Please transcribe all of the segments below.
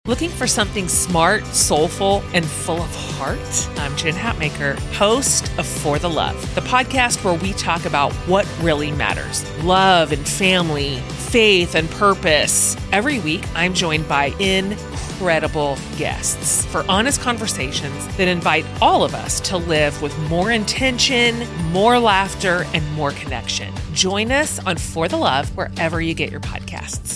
Looking for something smart, soulful, and full of heart? I'm Jen Hatmaker, host of For the Love, the podcast where we talk about what really matters: love and family, faith and purpose. Every week, I'm joined by incredible guests for honest conversations that invite all of us to live with more intention, more laughter, and more connection. Join us on For the Love wherever you get your podcasts.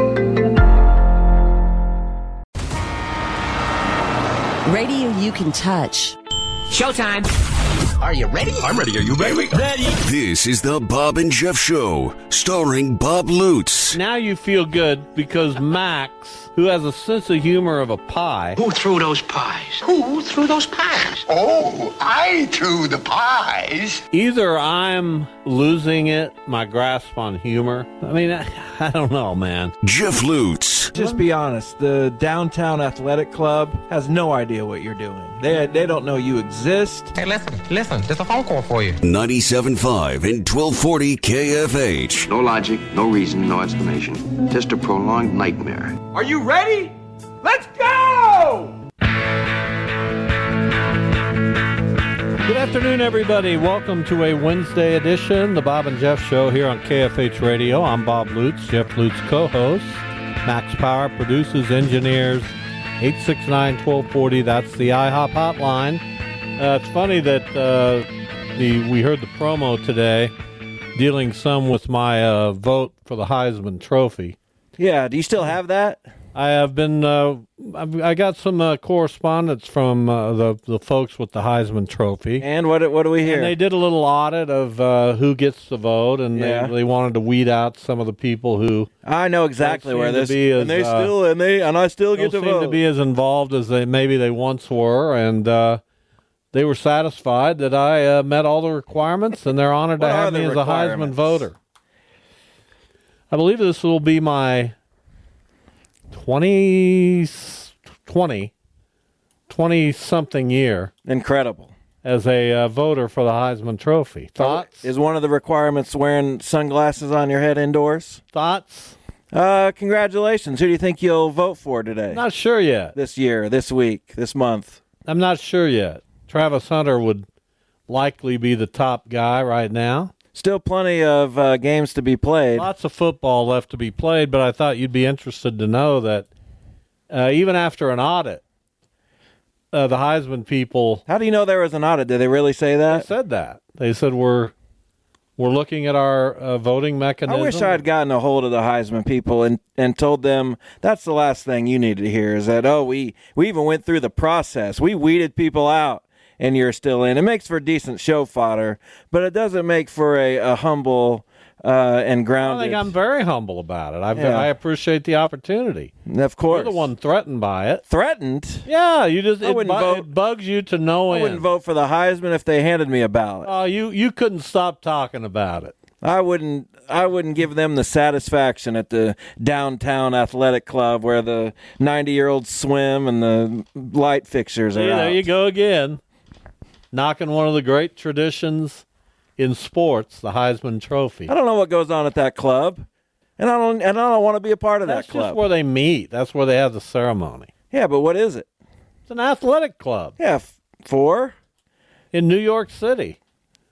Radio you can touch. Showtime. Are you ready? I'm ready. Are you ready? Ready. This is the Bob and Jeff Show, starring Bob Lutz. Now you feel good because Max, who has a sense of humor of a pie. Who threw those pies? Who threw those pies? Oh, I threw the pies. Either I'm losing it, my grasp on humor. I mean, I don't know, man. Jeff Lutz. Just be honest. The Downtown Athletic Club has no idea what you're doing. They don't know you exist. Hey, listen. There's a phone call for you. 97.5 and 1240 KFH. No logic, no reason, no explanation. Just a prolonged nightmare. Are you ready? Let's go! Good afternoon, everybody. Welcome to a Wednesday edition, the Bob and Jeff Show here on KFH Radio. I'm Bob Lutz, Jeff Lutz co-host. Max Power produces, engineers, 869-1240. That's the IHOP hotline. It's funny that we heard the promo today dealing some with my vote for the Heisman Trophy. Yeah, do you still have that? I have been. I got some correspondence from the folks with the Heisman Trophy. And what do we hear? And they did a little audit of who gets the vote, and they wanted to weed out some of the people who. I know exactly where this. And I still get to vote. Seem to be as involved as they once were, and they were satisfied that I met all the requirements, and they're honored to have me as a Heisman voter. I believe this will be my 20-something year. Incredible. As a voter for the Heisman Trophy. Thoughts? Is one of the requirements wearing sunglasses on your head indoors? Thoughts? Congratulations. Who do you think you'll vote for today? Not sure yet. This year, this week, this month? I'm not sure yet. Travis Hunter would likely be the top guy right now. Still plenty of games to be played. Lots of football left to be played, but I thought you'd be interested to know that even after an audit, the Heisman people... How do you know there was an audit? Did they really say that? They said that. They said we're looking at our voting mechanism. I wish I had gotten a hold of the Heisman people and told them that's the last thing you need to hear is that, we even went through the process. We weeded people out. And you're still in. It makes for decent show fodder, but it doesn't make for a humble and grounded. I think I'm very humble about it. I appreciate the opportunity. Of course. You're the one threatened by it. Threatened? Yeah, it bugs you to no end. I wouldn't vote for the Heisman if they handed me a ballot. Oh, you couldn't stop talking about it. I wouldn't give them the satisfaction at the Downtown Athletic Club where the 90-year-olds swim and the light fixtures are out. There you go again. Knocking one of the great traditions in sports, the Heisman Trophy. I don't know what goes on at that club, and I don't want to be a part of that club. That's just where they meet. That's where they have the ceremony. Yeah, but what is it? It's an athletic club. Yeah, for? In New York City.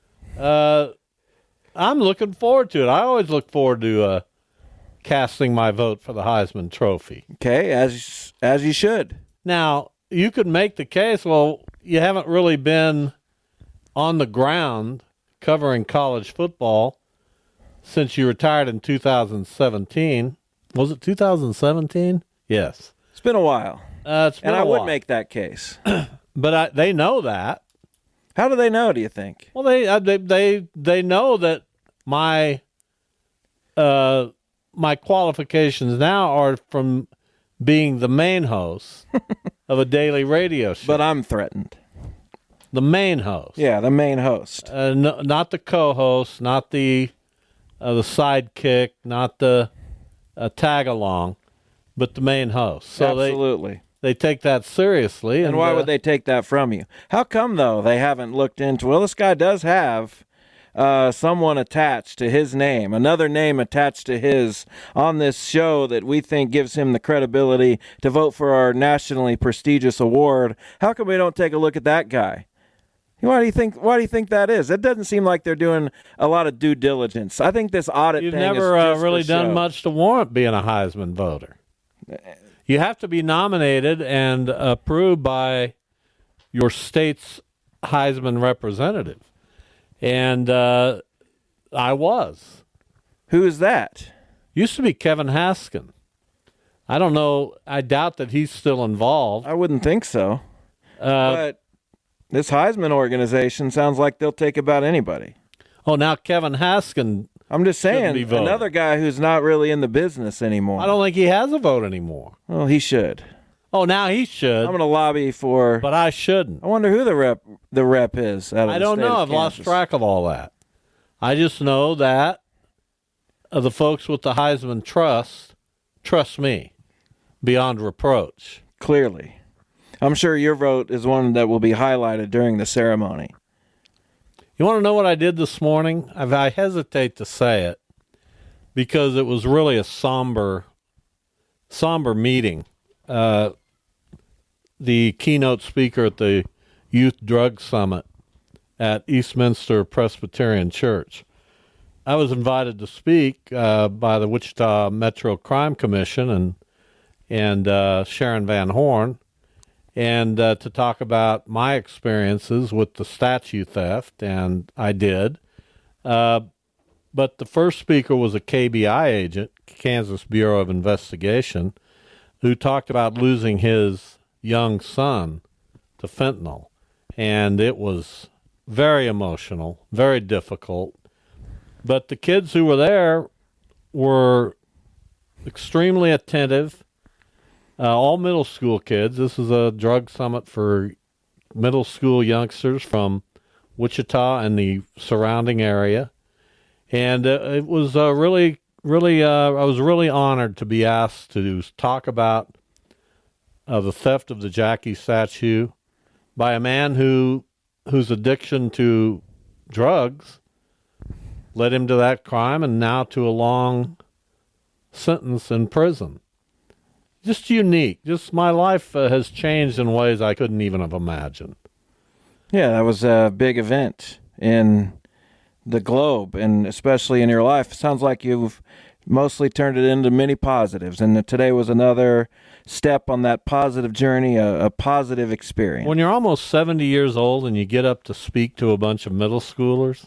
I'm looking forward to it. I always look forward to casting my vote for the Heisman Trophy. Okay, as you should. Now, you could make the case, well, you haven't really been on the ground covering college football since you retired in 2017. Was it 2017? Yes. It's been a while. I would make that case. But they know that. How do they know, do you think? Well, they know that my qualifications now are from being the main host of a daily radio show. But I'm threatened. The main host. Yeah, the main host. Not the co-host, not the sidekick, not the tag-along, but the main host. So absolutely. They take that seriously. And why would they take that from you? How come, though, they haven't looked into, well, this guy does have someone attached to his name, another name attached to his on this show that we think gives him the credibility to vote for our nationally prestigious award, how come we don't take a look at that guy? Why do you think that is? It doesn't seem like they're doing a lot of due diligence. I think this audit You've thing never is just really for done show. much to warrant being a Heisman voter. You have to be nominated and approved by your state's Heisman representative. And I was. Who is that? Used to be Kevin Haskin. I don't know. I doubt that he's still involved. I wouldn't think so. But this Heisman organization sounds like they'll take about anybody. Oh, now Kevin Haskin. I'm just saying, another guy who's not really in the business anymore. I don't think he has a vote anymore. Well, he should. Oh, now he should. I'm going to lobby for. But I shouldn't. I wonder who the rep is. Out of I the don't state know. of I've lost Kansas. track of all that. I just know that the folks with the Heisman trust me beyond reproach. Clearly. I'm sure your vote is one that will be highlighted during the ceremony. You want to know what I did this morning? I hesitate to say it because it was really a somber meeting. The keynote speaker at the Youth Drug Summit at Eastminster Presbyterian Church. I was invited to speak by the Wichita Metro Crime Commission and Sharon Van Horn, and to talk about my experiences with the statue theft, and I did. But the first speaker was a KBI agent, Kansas Bureau of Investigation, who talked about losing his young son to fentanyl. And it was very emotional, very difficult. But the kids who were there were extremely attentive. All middle school kids. This is a drug summit for middle school youngsters from Wichita and the surrounding area. And it was really, I was really honored to be asked to talk about the theft of the Jackie statue by a man whose addiction to drugs led him to that crime and now to a long sentence in prison. Just unique. Just my life has changed in ways I couldn't even have imagined. Yeah, that was a big event in the globe, and especially in your life. It sounds like you've mostly turned it into many positives, and today was another step on that positive journey, a positive experience. When you're almost 70 years old and you get up to speak to a bunch of middle schoolers,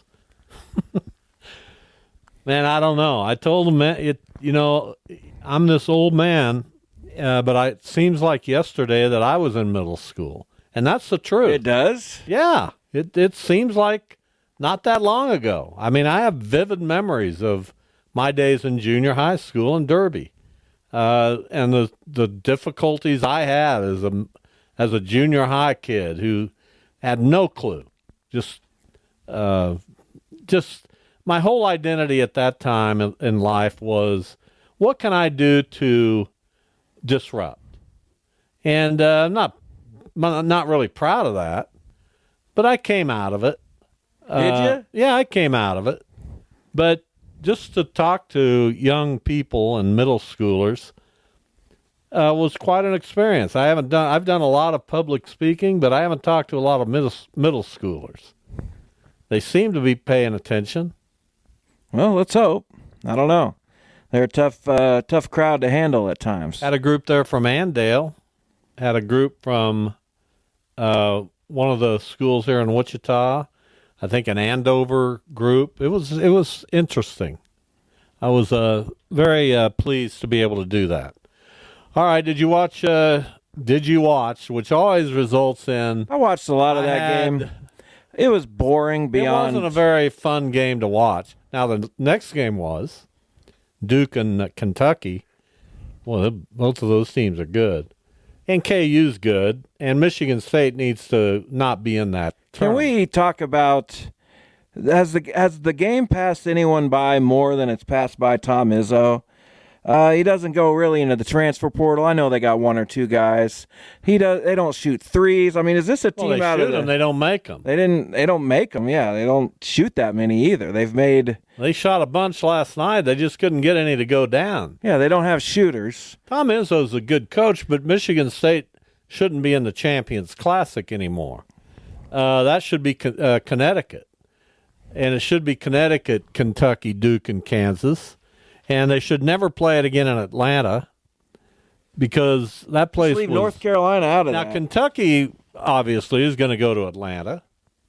man, I don't know. I told them, I'm this old man, but it seems like yesterday that I was in middle school, and that's the truth. It does? Yeah, it seems like not that long ago. I mean, I have vivid memories of my days in junior high school in Derby, and the difficulties I had as a junior high kid who had no clue. Just my whole identity at that time in life was, what can I do to disrupt? And I'm not really proud of that, but I came out of it. Did you? Yeah, I came out of it. But just to talk to young people and middle schoolers was quite an experience. I've done a lot of public speaking, but I haven't talked to a lot of middle schoolers. They seem to be paying attention. Well, let's hope. I don't know. They're a tough crowd to handle at times. Had a group there from Andale. Had a group from one of the schools here in Wichita. I think an Andover group. It was interesting. I was very pleased to be able to do that. All right, did you watch, which always results in... I watched a lot of that game. It was boring beyond... It wasn't a very fun game to watch. Now, the next game was Duke and Kentucky. Well, both of those teams are good. And KU's good. And Michigan State needs to not be in that tournament. Can we talk about... Has the game passed anyone by more than it's passed by Tom Izzo? He doesn't go really into the transfer portal. I know they got one or two guys. They don't shoot threes. I mean, is this a team they out shoot of them, they don't make them. They don't make them. Yeah, they don't shoot that many either. They shot a bunch last night. They just couldn't get any to go down. Yeah, they don't have shooters. Tom Izzo's a good coach, but Michigan State shouldn't be in the Champions Classic anymore. That should be Connecticut. And it should be Connecticut, Kentucky, Duke, and Kansas. And they should never play it again in Atlanta because that place leave North Carolina out of that. Now, Kentucky, obviously, is going to go to Atlanta.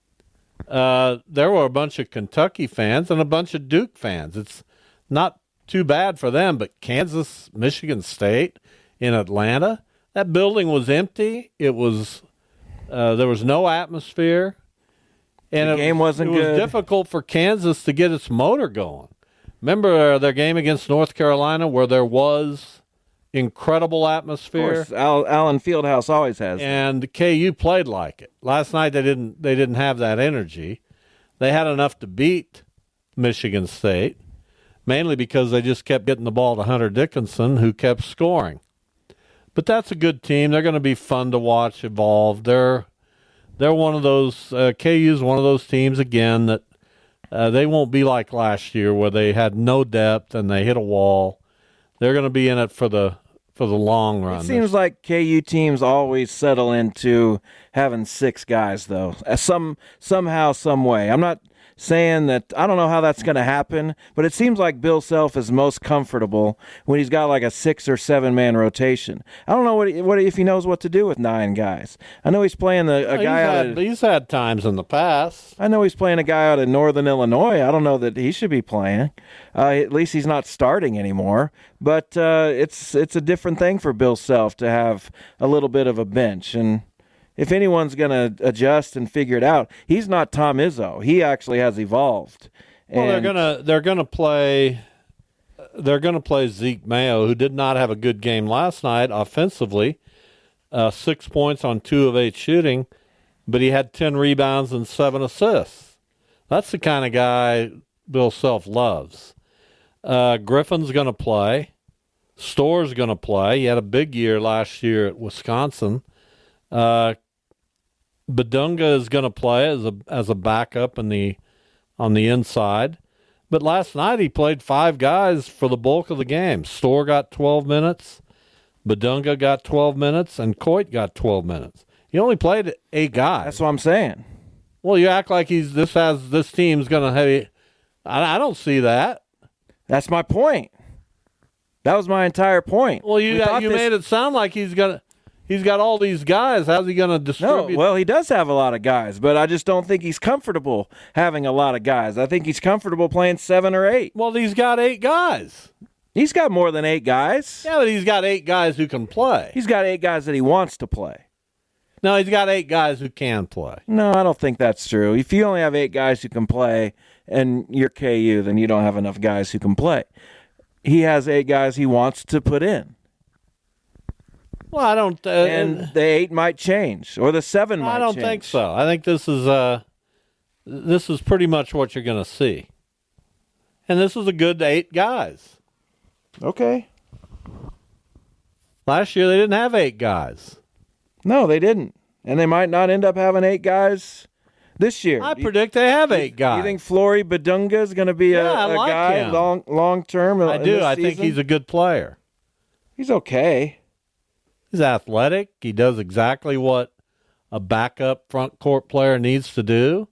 There were a bunch of Kentucky fans and a bunch of Duke fans. It's not too bad for them, but Kansas, Michigan State in Atlanta, that building was empty. It was there was no atmosphere. And the game wasn't good. It was difficult for Kansas to get its motor going. Remember their game against North Carolina where there was incredible atmosphere? Of course, Allen Fieldhouse always has. And KU played like it. Last night they didn't have that energy. They had enough to beat Michigan State, mainly because they just kept getting the ball to Hunter Dickinson, who kept scoring. But that's a good team. They're going to be fun to watch evolve. They're one of those KU's one of those teams again that they won't be like last year where they had no depth and they hit a wall. They're going to be in it for the long run. It seems like KU teams always settle into having 6 guys, though, somehow, some way. I'm not saying that I don't know how that's going to happen, but it seems like Bill Self is most comfortable when he's got like a 6 or 7 man rotation. I don't know what if he knows what to do with 9 guys. I know he's playing He's had times in the past. I know he's playing a guy out of Northern Illinois. I don't know that he should be playing. At least he's not starting anymore. But it's a different thing for Bill Self to have a little bit of a bench. And if anyone's going to adjust and figure it out, he's not Tom Izzo. He actually has evolved. Well, they're going to play Zeke Mayo, who did not have a good game last night offensively. 6 points on 2 of 8 shooting, but he had 10 rebounds and 7 assists. That's the kind of guy Bill Self loves. Griffin's going to play. Store's going to play. He had a big year last year at Wisconsin. Badunga is going to play as a backup on the inside. But last night he played 5 guys for the bulk of the game. Store got 12 minutes, Badunga got 12 minutes, and Coit got 12 minutes. He only played 8 guys. That's what I'm saying. Well, you act like this team's going to have. I don't see that. That's my point. That was my entire point. Well, you made it sound like he's got all these guys. How's he going to distribute? No, well, he does have a lot of guys, but I just don't think he's comfortable having a lot of guys. I think he's comfortable playing 7 or 8. Well, he's got 8 guys. He's got more than 8 guys. Yeah, but he's got 8 guys who can play. He's got 8 guys that he wants to play. No, he's got 8 guys who can play. No, I don't think that's true. If you only have 8 guys who can play and you're KU, then you don't have enough guys who can play. He has 8 guys he wants to put in. Well, I don't. And the 8 might change, or the 7 might change. I don't think so. I think this is pretty much what you're going to see. And this is a good 8 guys. Okay. Last year they didn't have 8 guys. No, they didn't. And they might not end up having 8 guys this year. I predict they have 8 guys. You think Flory Badunga is going to be a guy him. long term? I do. I think he's a good player. He's okay. He's athletic. He does exactly what a backup front court player needs to do.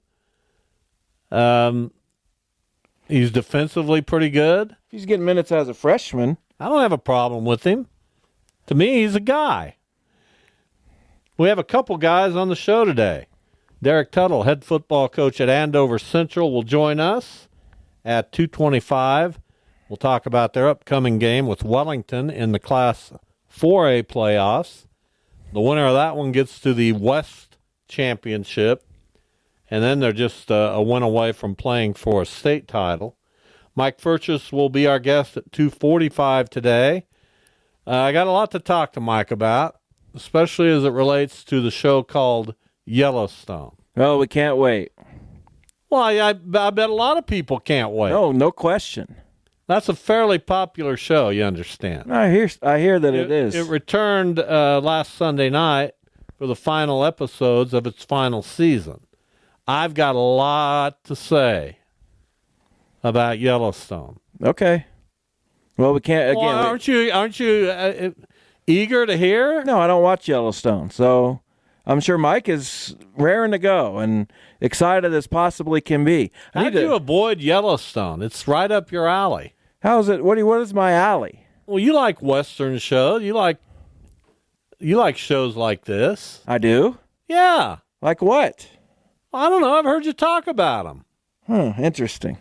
He's defensively pretty good. He's getting minutes as a freshman. I don't have a problem with him. To me, he's a guy. We have a couple guys on the show today. Derek Tuttle, head football coach at Andover Central, will join us at 2:25. We'll talk about their upcoming game with Wellington in the Class 4A playoffs. The winner of that one gets to the West Championship, and then they're just a win away from playing for a state title. Mike Furchess will be our guest at 2:45 today. I got a lot to talk to Mike about, especially as it relates to the show called Yellowstone. Oh, we can't wait. Well, I bet a lot of people can't wait. Oh, no question. That's a fairly popular show, you understand. I hear that it is. It returned last Sunday night for the final episodes of its final season. I've got a lot to say about Yellowstone. Okay. Well, we can't again. Well, aren't you eager to hear? No, I don't watch Yellowstone, so I'm sure Mike is raring to go and excited as possibly can be. How do you avoid Yellowstone? It's right up your alley. How's it? What is my alley? Well, you like Western shows. You like shows like this. I do. Yeah. Like what? I don't know. I've heard you talk about them. Interesting.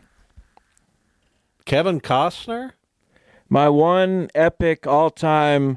Kevin Costner? My one epic all-time,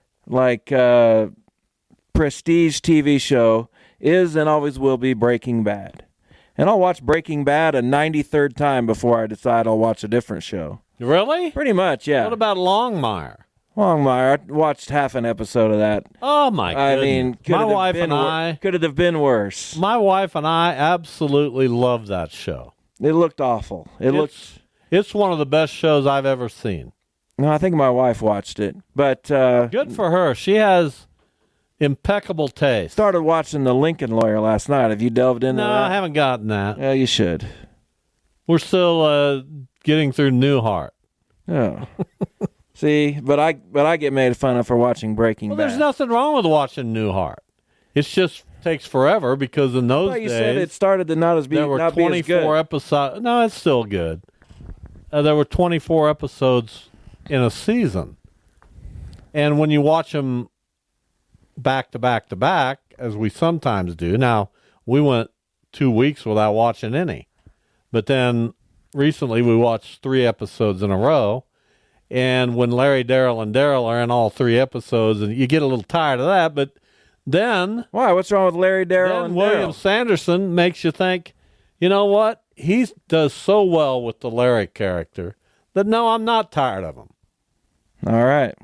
prestige TV show is and always will be Breaking Bad. And I'll watch Breaking Bad a 93rd time before I decide I'll watch a different show. Really? Pretty much, yeah. What about Longmire? Longmire, I watched half an episode of that. Oh, my goodness. I mean, could it have been worse. My wife and I absolutely love that show. It looked awful. It's one of the best shows I've ever seen. No, I think my wife watched it. But good for her. She has impeccable taste. Started watching The Lincoln Lawyer last night. Have you delved into that? No, I haven't gotten that. Yeah, you should. We're still getting through Newhart. Oh. See, but I get made fun of for watching Breaking Bad. There's nothing wrong with watching Newhart. It just takes forever because in those days, you said it started to not there were 24 episodes. No, it's still good. There were 24 episodes in a season, and when you watch them back to back to back, as we sometimes do. Now we went 2 weeks without watching any, but then recently we watched 3 episodes in a row. And when Larry, Daryl, and Daryl are in all 3 episodes, and you get a little tired of that, but then... Why? What's wrong with Larry, Daryl, and William Daryl? Sanderson makes you think, you know what? He does so well with the Larry character that, no, I'm not tired of him. All right.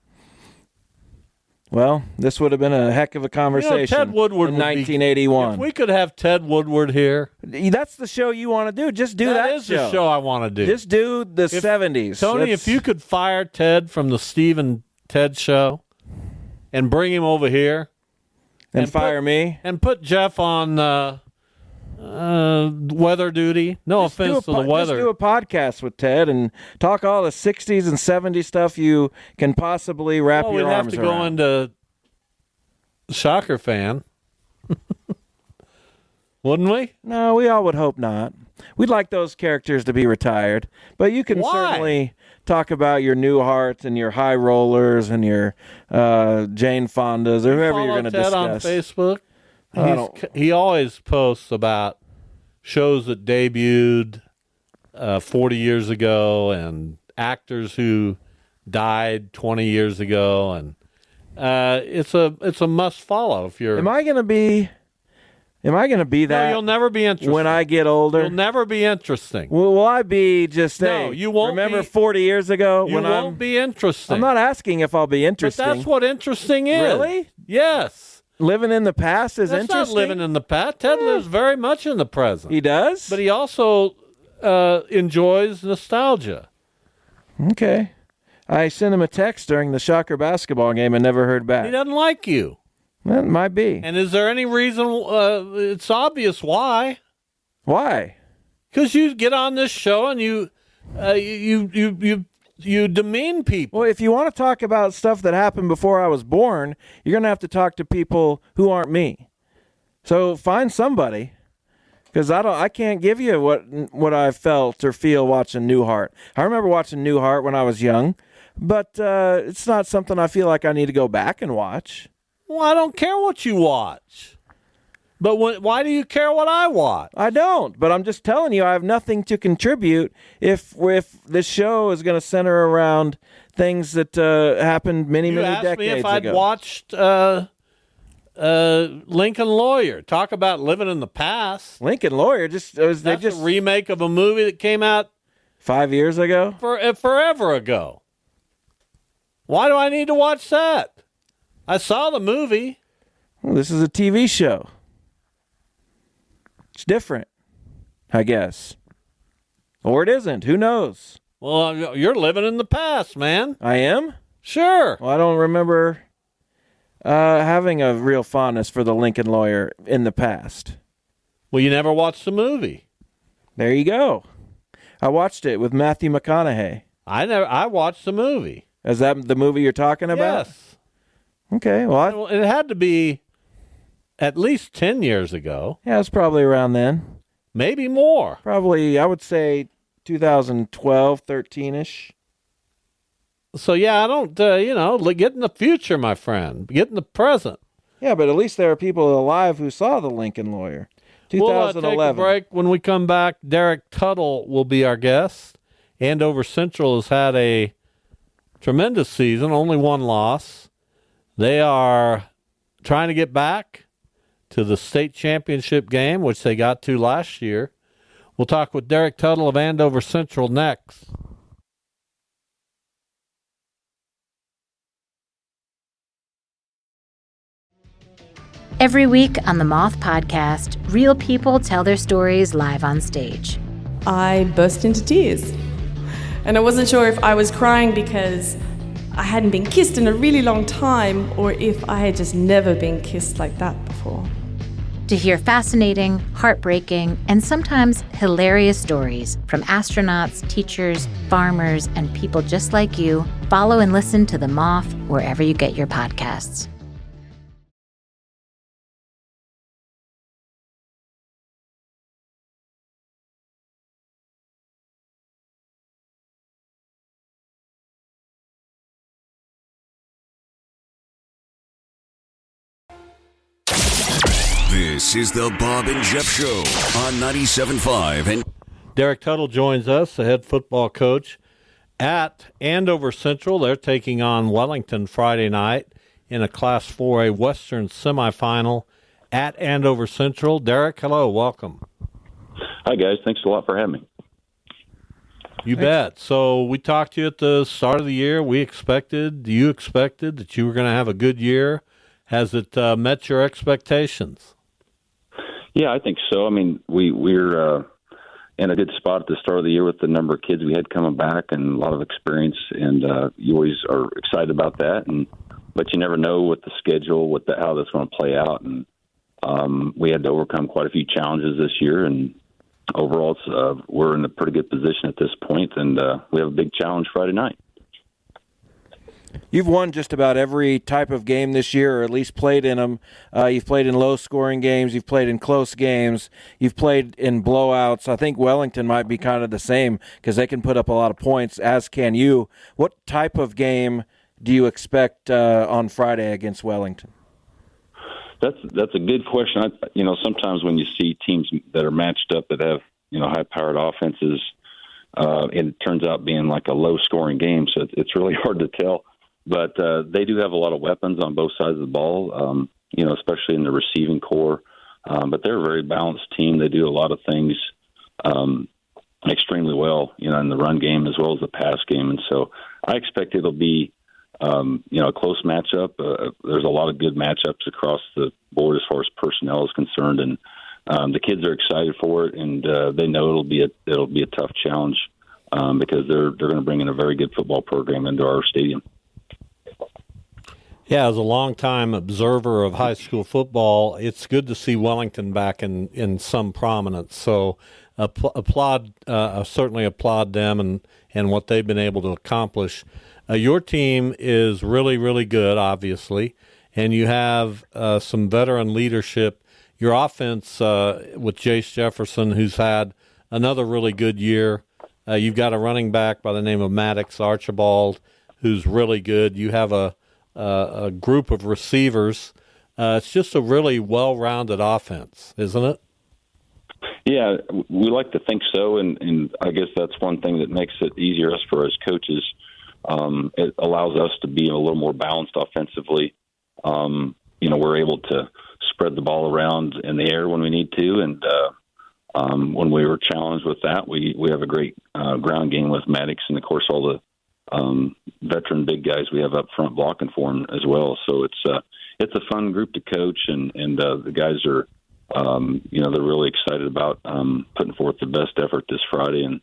Well, this would have been a heck of a conversation. Ted Woodward in 1981. If we could have Ted Woodward here. That's the show you want to do. Just do that That is the show I want to do. Just do the 70s. Tony, if you could fire Ted from the Steve and Ted show and bring him over here. And fire me. And put Jeff on weather duty. No offense to the weather. Just do a podcast with Ted and talk all the 60s and 70s stuff you can possibly wrap your arms around. We'd have to go into Shocker fan. Wouldn't we? No, we all would hope not. We'd like those characters to be retired. But you can certainly talk about your Newharts and your High Rollers and your Jane Fondas or whoever you're going to discuss. On Facebook? He always posts about shows that debuted 40 years ago and actors who died 20 years ago, and it's a must follow. If you're, am I going to be that? No, you'll never be interesting when I get older. You'll never be interesting. Will I be just? No, you won't. Remember 40 years ago? You won't be interesting. I'm not asking if I'll be interesting. But that's what interesting is. Really? Yes. Living in the past is interesting? That's not living in the past. Ted lives very much in the present. He does? But he also enjoys nostalgia. Okay. I sent him a text during the Shocker basketball game and never heard back. He doesn't like you. That might be. And is there any reason? It's obvious why. Why? Because you get on this show and you demean people. Well, if you want to talk about stuff that happened before I was born, you're going to have to talk to people who aren't me. So find somebody, because I can't give you what I felt or feel watching Newhart. I remember watching Newhart when I was young, but it's not something I feel like I need to go back and watch. Well, I don't care what you watch. But why do you care what I watch? I don't, but I'm just telling you I have nothing to contribute if this show is going to center around things that happened many decades ago. You asked me if I'd watched Lincoln Lawyer. Talk about living in the past. Lincoln Lawyer, that's a remake of a movie that came out 5 years ago? Forever ago. Why do I need to watch that? I saw the movie. Well, this is a TV show. It's different, I guess. Or it isn't. Who knows? Well, you're living in the past, man. I am? Sure. Well, I don't remember having a real fondness for the Lincoln Lawyer in the past. Well, you never watched the movie. There you go. I watched it with Matthew McConaughey. I watched the movie. Is that the movie you're talking about? Yes. Okay, well, It had to be at least 10 years ago. yeah, it's probably around then. Maybe more. Probably, I would say 2012, 13-ish. So, yeah, I don't, get in the future, my friend. Get in the present. Yeah, but at least there are people alive who saw the Lincoln Lawyer. 2011. We'll take a break. When we come back, Derek Tuttle will be our guest. Andover Central has had a tremendous season, only one loss. They are trying to get back to the state championship game, which they got to last year. We'll talk with Derek Tuttle of Andover Central next. Every week on the Moth Podcast, real people tell their stories live on stage. I burst into tears. And I wasn't sure if I was crying because I hadn't been kissed in a really long time or if I had just never been kissed like that before. To hear fascinating, heartbreaking, and sometimes hilarious stories from astronauts, teachers, farmers, and people just like you, follow and listen to The Moth wherever you get your podcasts. This is the Bob and Jeff Show on 97.5. And Derek Tuttle joins us, the head football coach at Andover Central. They're taking on Wellington Friday night in a Class 4A Western semifinal at Andover Central. Derek, hello, welcome. Hi, guys. Thanks a lot for having me. You bet. So we talked to you at the start of the year. You expected that you were going to have a good year. Has it met your expectations? Yeah, I think so. I mean, we're in a good spot at the start of the year with the number of kids we had coming back and a lot of experience, and you always are excited about that. But you never know with the schedule, how that's going to play out. And we had to overcome quite a few challenges this year, and overall, we're in a pretty good position at this point, and we have a big challenge Friday night. You've won just about every type of game this year, or at least played in them. You've played in low-scoring games. You've played in close games. You've played in blowouts. I think Wellington might be kind of the same because they can put up a lot of points, as can you. What type of game do you expect on Friday against Wellington? That's a good question. Sometimes when you see teams that are matched up that have high-powered offenses, it turns out being like a low-scoring game, so it's really hard to tell. But they do have a lot of weapons on both sides of the ball, especially in the receiving core. But they're a very balanced team. They do a lot of things extremely well, in the run game as well as the pass game. And so I expect it'll be, a close matchup. There's a lot of good matchups across the board as far as personnel is concerned. And the kids are excited for it, and they know it'll be a tough challenge because they're going to bring in a very good football program into our stadium. Yeah, as a longtime observer of high school football, it's good to see Wellington back in some prominence. So certainly applaud them and what they've been able to accomplish. Your team is really, really good, obviously, and you have some veteran leadership. Your offense with Jace Jefferson, who's had another really good year. You've got a running back by the name of Maddox Archibald, who's really good. You have a group of receivers. It's just a really well-rounded offense, isn't it? Yeah, we like to think so, and I guess that's one thing that makes it easier for us coaches. It allows us to be a little more balanced offensively. We're able to spread the ball around in the air when we need to, and when we were challenged with that, we have a great ground game with Maddox, and of course all the veteran big guys we have up front blocking for him as well. So it's a fun group to coach, and the guys are they're really excited about putting forth the best effort this Friday, and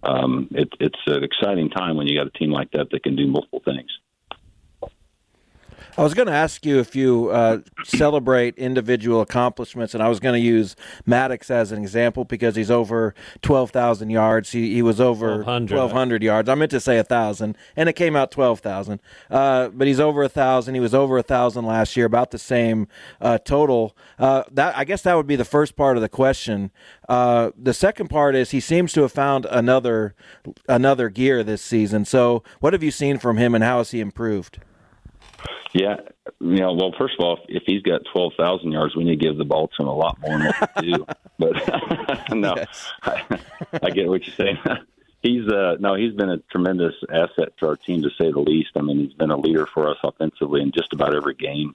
it's an exciting time when you got a team like that can do multiple things. I was going to ask you if you celebrate individual accomplishments, and I was going to use Maddox as an example because he's over 12,000 yards. He was over 1,200 yards. I meant to say 1,000, and it came out 12,000. But he's over 1,000. He was over 1,000 last year, about the same total. I guess that would be the first part of the question. The second part is he seems to have found another gear this season. So what have you seen from him, and how has he improved? Yeah, well, first of all, if he's got 12,000 yards, we need to give the ball to him a lot more than what we do. But no, yes. I get what you're saying. He's been a tremendous asset to our team, to say the least. I mean, he's been a leader for us offensively in just about every game.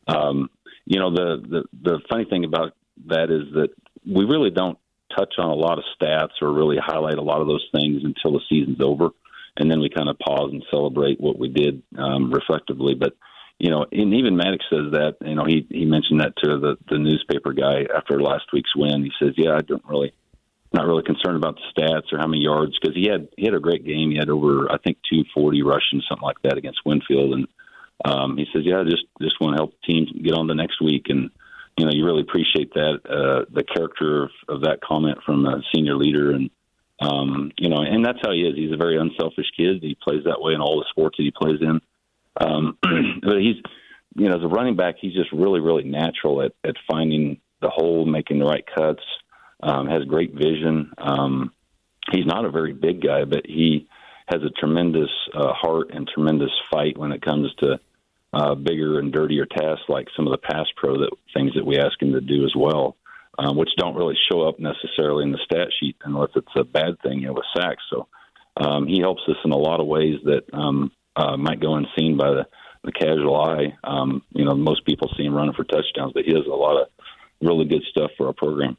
The funny thing about that is that we really don't touch on a lot of stats or really highlight a lot of those things until the season's over. And then we kind of pause and celebrate what we did reflectively. But, and even Maddox says that, he mentioned that to the newspaper guy after last week's win. He says, yeah, not really concerned about the stats or how many yards, because he had a great game. He had over, I think, 240 rushing, something like that, against Winfield. And he says, yeah, just want to help the team get on the next week. And, you really appreciate that, the character of that comment from a senior leader. And, and that's how he is. He's a very unselfish kid. He plays that way in all the sports that he plays in. But he's, as a running back, he's just really, really natural at finding the hole, making the right cuts, has great vision. He's not a very big guy, but he has a tremendous heart and tremendous fight when it comes to bigger and dirtier tasks, like some of the pass pro things that we ask him to do as well. Which don't really show up necessarily in the stat sheet unless it's a bad thing, with sacks. So he helps us in a lot of ways that might go unseen by the casual eye. Most people see him running for touchdowns, but he does a lot of really good stuff for our program.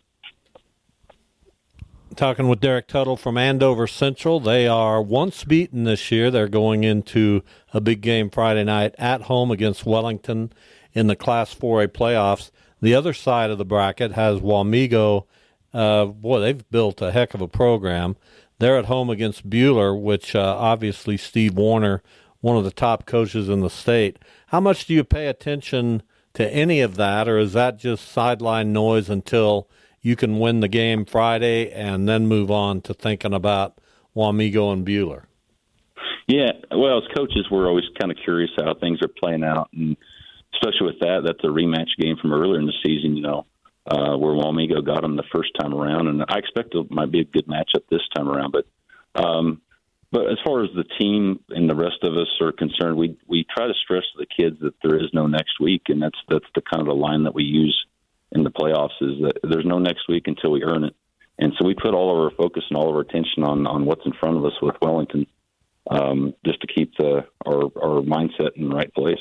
Talking with Derek Tuttle from Andover Central. They are once beaten this year. They're going into a big game Friday night at home against Wellington in the Class 4A playoffs. The other side of the bracket has Wamego. They've built a heck of a program. They're at home against Buhler, which obviously Steve Warner, one of the top coaches in the state. How much do you pay attention to any of that, or is that just sideline noise until you can win the game Friday and then move on to thinking about Wamego and Buhler? Yeah, well, as coaches, we're always kind of curious how things are playing out, and especially with that's a rematch game from earlier in the season, where Wamego got them the first time around, and I expect it might be a good matchup this time around. But as far as the team and the rest of us are concerned, we try to stress to the kids that there is no next week, and that's the kind of the line that we use in the playoffs, is that there's no next week until we earn it. And so we put all of our focus and all of our attention on what's in front of us with Wellington, just to keep our mindset in the right place.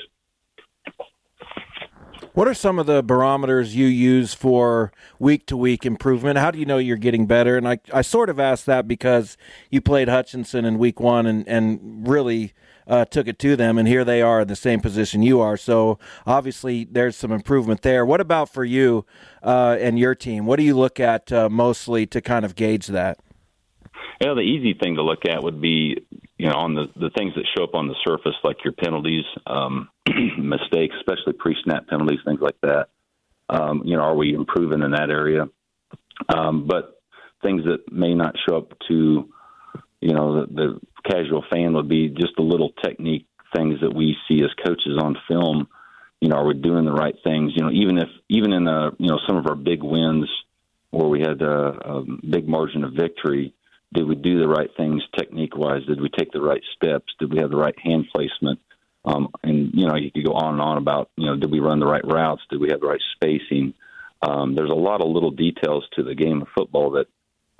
What are some of the barometers you use for week-to-week improvement? How do you know you're getting better? And I sort of asked that because you played Hutchinson in week one and really took it to them, and here they are in the same position you are. So obviously there's some improvement there. What about for you and your team? What do you look at mostly to kind of gauge that? Yeah, the easy thing to look at would be, on the things that show up on the surface, like your penalties, mistakes, especially pre-snap penalties, things like that. Are we improving in that area? But things that may not show up to, the casual fan would be just the little technique things that we see as coaches on film. Are we doing the right things? Even in some of our big wins where we had a big margin of victory, did we do the right things technique-wise? Did we take the right steps? Did we have the right hand placement? And you could go on and on about, did we run the right routes? Did we have the right spacing? There's a lot of little details to the game of football that,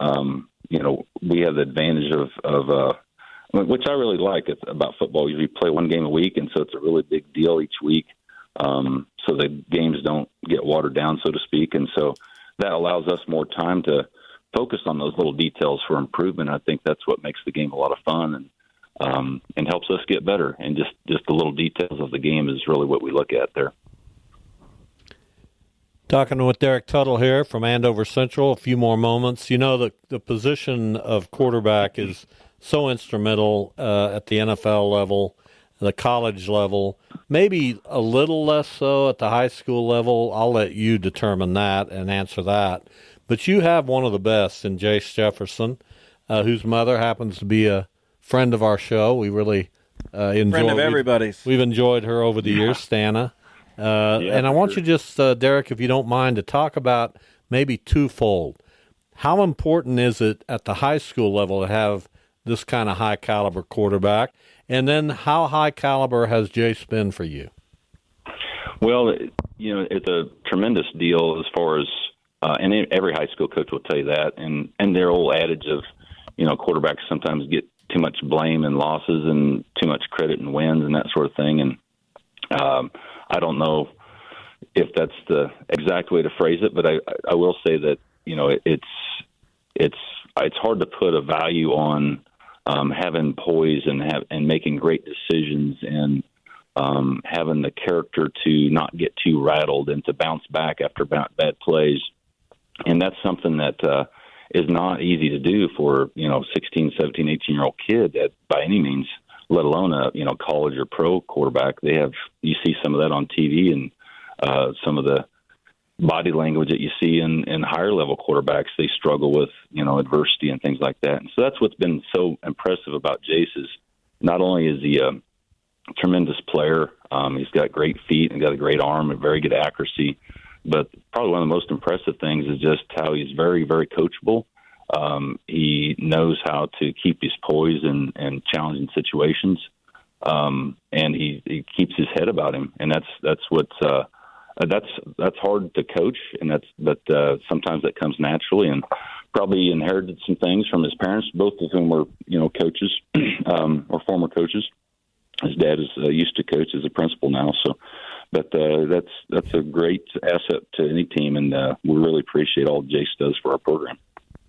we have the advantage of which I really like about football. You play one game a week, and so it's a really big deal each week. So the games don't get watered down, so to speak. And so that allows us more time to focus on those little details for improvement. I think that's what makes the game a lot of fun and helps us get better. And just the little details of the game is really what we look at there. Talking with Derek Tuttle here from Andover Central. A few more moments. You know, the position of quarterback is so instrumental at the NFL level, the college level, maybe a little less so at the high school level. I'll let you determine that and answer that. But you have one of the best in Jace Jefferson, whose mother happens to be a friend of our show. We really enjoy. Friend of everybody's. We've enjoyed her over the years, Stana. And I want you just, Derek, if you don't mind, to talk about maybe twofold. How important is it at the high school level to have this kind of high caliber quarterback? And then how high caliber has Jace been for you? Well, you know, it's a tremendous deal as far as, and every high school coach will tell you that, and their old adage of, you know, quarterbacks sometimes get too much blame in losses and too much credit in wins and that sort of thing. And I don't know if that's the exact way to phrase it, but I will say that, you know, it's hard to put a value on having poise and making great decisions and having the character to not get too rattled and to bounce back after bad plays. And that's something that is not easy to do for, you know, 16, 17, 18-year-old kid by any means, let alone a, you know, college or pro quarterback. You see some of that on TV and some of the body language that you see in higher level quarterbacks. They struggle with, you know, adversity and things like that. And so that's what's been so impressive about Jace is not only is he a tremendous player, he's got great feet and got a great arm and very good accuracy, but probably one of the most impressive things is just how he's very, very coachable. He knows how to keep his poise in challenging situations, and he keeps his head about him, and that's hard to coach, but sometimes that comes naturally, and probably inherited some things from his parents, both of whom were, you know, coaches or former coaches. His dad is used to coach as a principal now, so. But that's a great asset to any team, and we really appreciate all Jace does for our program.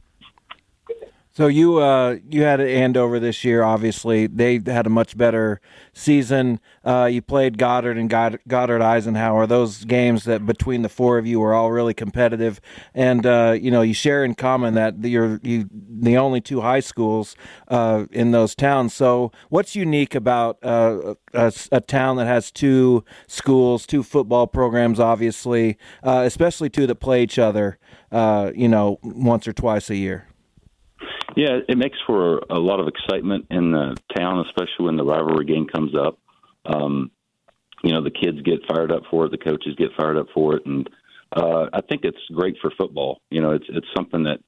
So you had Andover this year. Obviously, they had a much better season. You played Goddard and Goddard Eisenhower. Those games that between the four of you were all really competitive, and you know, you share in common that you're the only two high schools in those towns. So what's unique about a town that has two schools, two football programs, obviously, especially two that play each other, you know, once or twice a year? Yeah, it makes for a lot of excitement in the town, especially when the rivalry game comes up. You know, the kids get fired up for it, the coaches get fired up for it, and I think it's great for football. You know, it's something that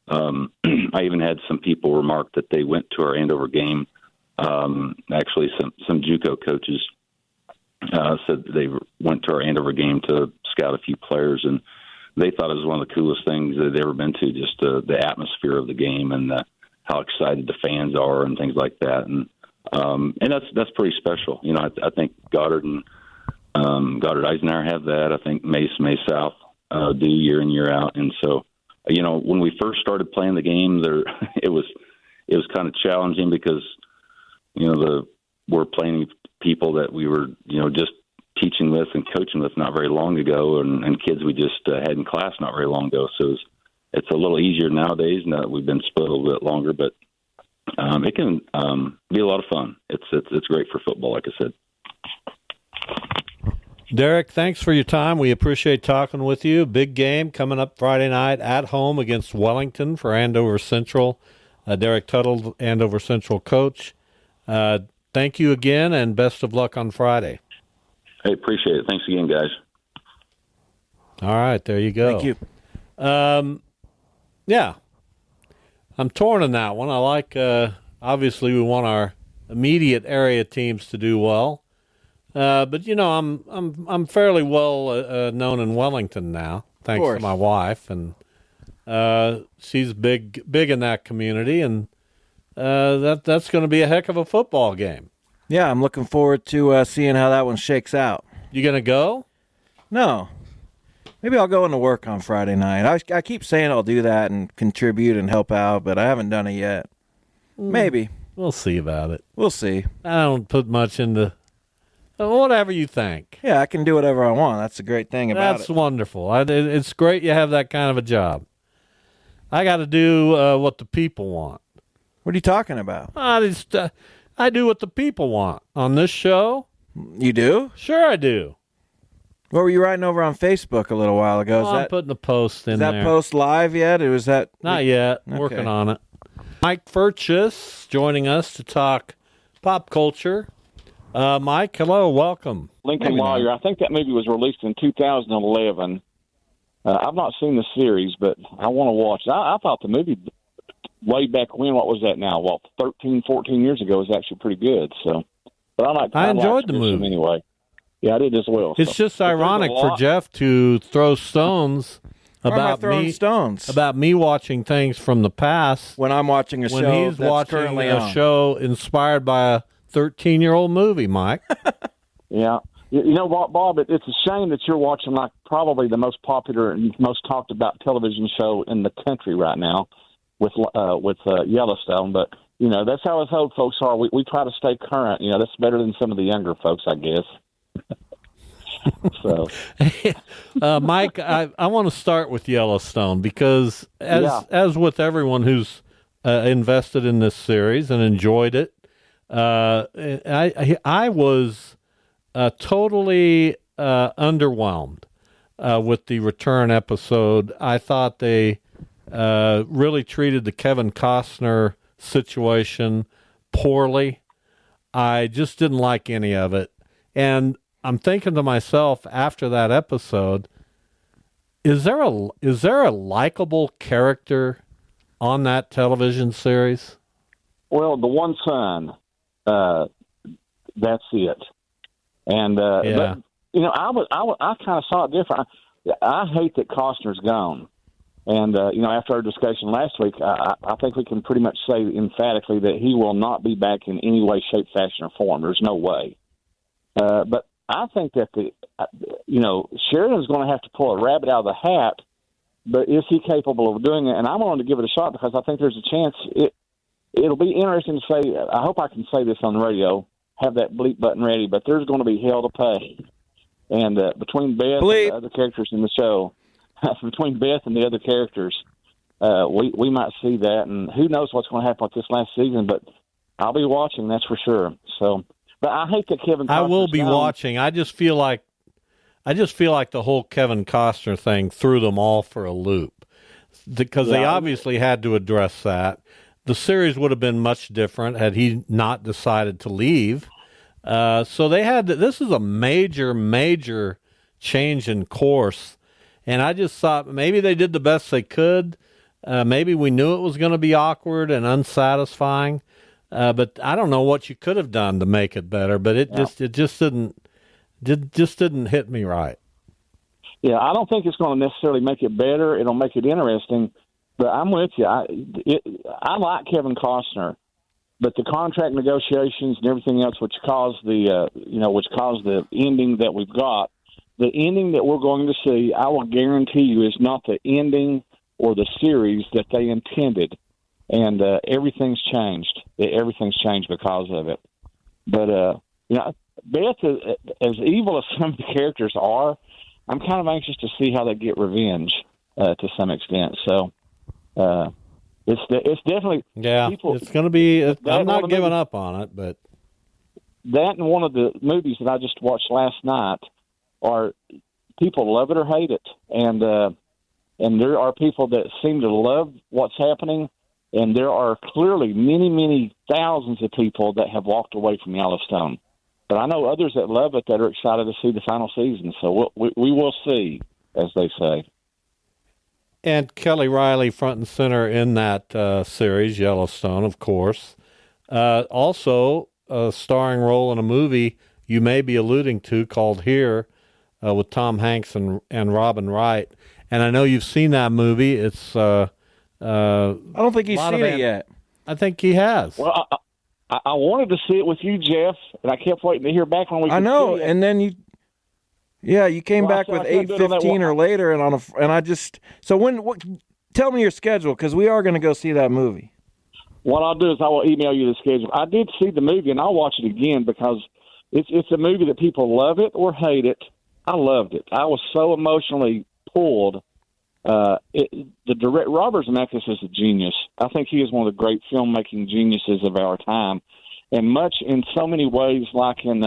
I even had some people remark that they went to our Andover game. Actually, some JUCO coaches said they went to our Andover game to scout a few players, and they thought it was one of the coolest things they'd ever been to, just the atmosphere of the game and how excited the fans are and things like that. And that's pretty special. You know, I think Goddard and Goddard Eisenhower have that. I think Mace South do year in, year out. And so, you know, when we first started playing the game, it was kind of challenging because, you know, we're playing people that we were, you know, just teaching with and coaching with not very long ago, and kids we just had in class not very long ago. So it's a little easier nowadays now that we've been split a little bit longer, but it can be a lot of fun. It's great for football, like I said. Derek, thanks for your time. We appreciate talking with you. Big game coming up Friday night at home against Wellington for Andover Central. Derek Tuttle, Andover Central coach. Thank you again, and best of luck on Friday. Hey, appreciate it. Thanks again, guys. All right, there you go. Thank you. Yeah, I'm torn on that one. I like. Obviously, we want our immediate area teams to do well, but you know, I'm fairly well known in Wellington now, thanks to my wife, and she's big in that community, and that's going to be a heck of a football game. Yeah, I'm looking forward to seeing how that one shakes out. You going to go? No. Maybe I'll go into work on Friday night. I keep saying I'll do that and contribute and help out, but I haven't done it yet. Maybe. We'll see about it. We'll see. I don't put much into Whatever you think. Yeah, I can do whatever I want. That's the great thing about That's wonderful. It's great you have that kind of a job. I got to do what the people want. What are you talking about? I do what the people want on this show. You do? Sure I do. What were you writing over on Facebook a little while ago? I'm putting a post in there. Is that post live yet? Or was that... Not yet. Okay. Working on it. Mike Furchess joining us to talk pop culture. Mike, hello, welcome. Lincoln Lawyer. I think that movie was released in 2011. I've not seen the series, but I want to watch it. I thought the movie way back when, what was that now? 13, 14 years ago was actually pretty good. So, but I enjoyed the movie anyway. Yeah, I did as well. It's just ironic for Jeff to throw stones about me watching things from the past when I'm watching a show. When he's watching a show inspired by a 13-year-old movie, Mike. Yeah. You know what, Bob? It's a shame that you're watching like probably the most popular and most talked about television show in the country right now with Yellowstone. But, you know, that's how us old folks are. We try to stay current. You know, that's better than some of the younger folks, I guess. So, Mike, I want to start with Yellowstone because as with everyone who's invested in this series and enjoyed it, I was totally underwhelmed with the return episode. I thought they really treated the Kevin Costner situation poorly. I just didn't like any of it. And I'm thinking to myself after that episode, is there a likable character on that television series? Well, the one son, that's it. And but, you know, I kind of saw it different. I hate that Costner's gone. And you know, after our discussion last week, I think we can pretty much say emphatically that he will not be back in any way, shape, fashion, or form. There's no way. But I think that Sheridan's going to have to pull a rabbit out of the hat. But is he capable of doing it? And I'm willing to give it a shot because I think there's a chance it'll be interesting to say. I hope I can say this on the radio. Have that bleep button ready. But there's going to be hell to pay. And between Beth and the other characters in the show, between Beth and the other characters, we might see that. And who knows what's going to happen with this last season? But I'll be watching. That's for sure. So. But I hate that Kevin Costner's I will be watching. I just feel like the whole Kevin Costner thing threw them all for a loop because they obviously had to address that. The series would have been much different had he not decided to leave. So they had this is a major change in course, and I just thought maybe they did the best they could. Maybe we knew it was going to be awkward and unsatisfying. But I don't know what you could have done to make it better. But it just didn't hit me right. Yeah, I don't think it's going to necessarily make it better. It'll make it interesting. But I'm with you. I like Kevin Costner, but the contract negotiations and everything else, which caused the ending that we've got, the ending that we're going to see, I will guarantee you, is not the ending or the series that they intended. And everything's changed. Everything's changed because of it. But, Beth, as evil as some of the characters are, I'm kind of anxious to see how they get revenge to some extent. So it's definitely... Yeah, it's going to be... I'm not giving up on it, but... That and one of the movies that I just watched last night are... People love it or hate it. And there are people that seem to love what's happening. And there are clearly many, many thousands of people that have walked away from Yellowstone. But I know others that love it that are excited to see the final season. So we will see, as they say. And Kelly Riley front and center in that series, Yellowstone, of course. Also a starring role in a movie you may be alluding to called Here with Tom Hanks and Robin Wright. And I know you've seen that movie. It's... I don't think he's seen it yet. I think he has. Well, I wanted to see it with you, Jeff, and I kept waiting to hear back when we could see it. I know, and then you came back with 8:15 or later, tell me your schedule, because we are going to go see that movie. What I'll do is I will email you the schedule. I did see the movie, and I'll watch it again because it's a movie that people love it or hate it. I loved it. I was so emotionally pulled. The direct Robert Zemeckis is a genius. I think he is one of the great filmmaking geniuses of our time, and much in so many ways, like in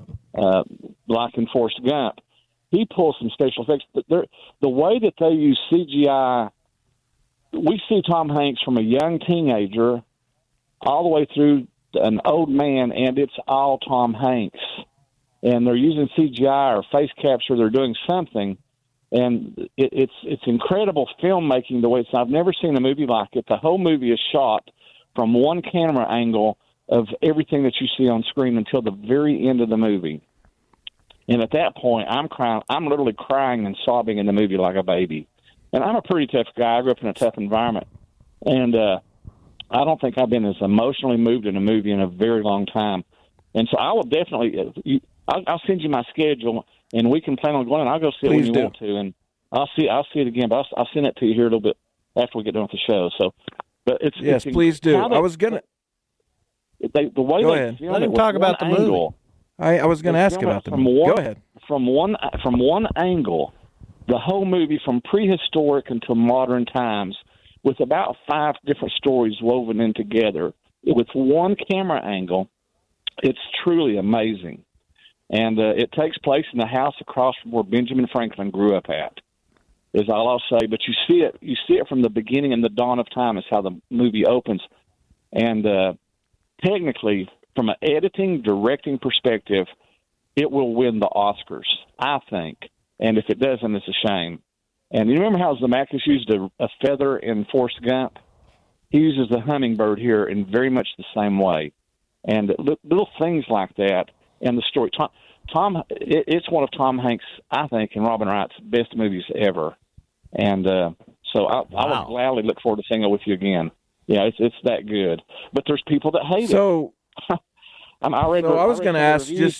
Forrest Gump, he pulls some special effects. But the way that they use CGI, we see Tom Hanks from a young teenager all the way through an old man, and it's all Tom Hanks. And they're using CGI or face capture. They're doing something. And it's incredible filmmaking the way it's. I've never seen a movie like it. The whole movie is shot from one camera angle of everything that you see on screen until the very end of the movie. And at that point, I'm crying. I'm literally crying and sobbing in the movie like a baby. And I'm a pretty tough guy. I grew up in a tough environment. And I don't think I've been as emotionally moved in a movie in a very long time. And so I will definitely I'll send you my schedule, and we can plan on going, and I'll go see it when you want to, and I'll see it again. But I'll send it to you here a little bit after we get done with the show. So, but it's please do. I was gonna. The way go they ahead. film Let him it talk about the angle, movie. I was going to ask about the movie. Go ahead. From one angle, the whole movie from prehistoric until modern times, with about 5 different stories woven in together, with one camera angle, it's truly amazing. And it takes place in the house across from where Benjamin Franklin grew up at, is all I'll say. But you see it from the beginning and the dawn of time is how the movie opens. And technically, from an editing, directing perspective, it will win the Oscars, I think. And if it doesn't, it's a shame. And you remember how Zemeckis used a feather in Forrest Gump? He uses the hummingbird here in very much the same way. And little things like that. And the story, it's one of Tom Hanks, I think, and Robin Wright's best movies ever. And so I would gladly look forward to seeing it with you again. Yeah, it's that good. But there's people that hate it. I was going to ask just.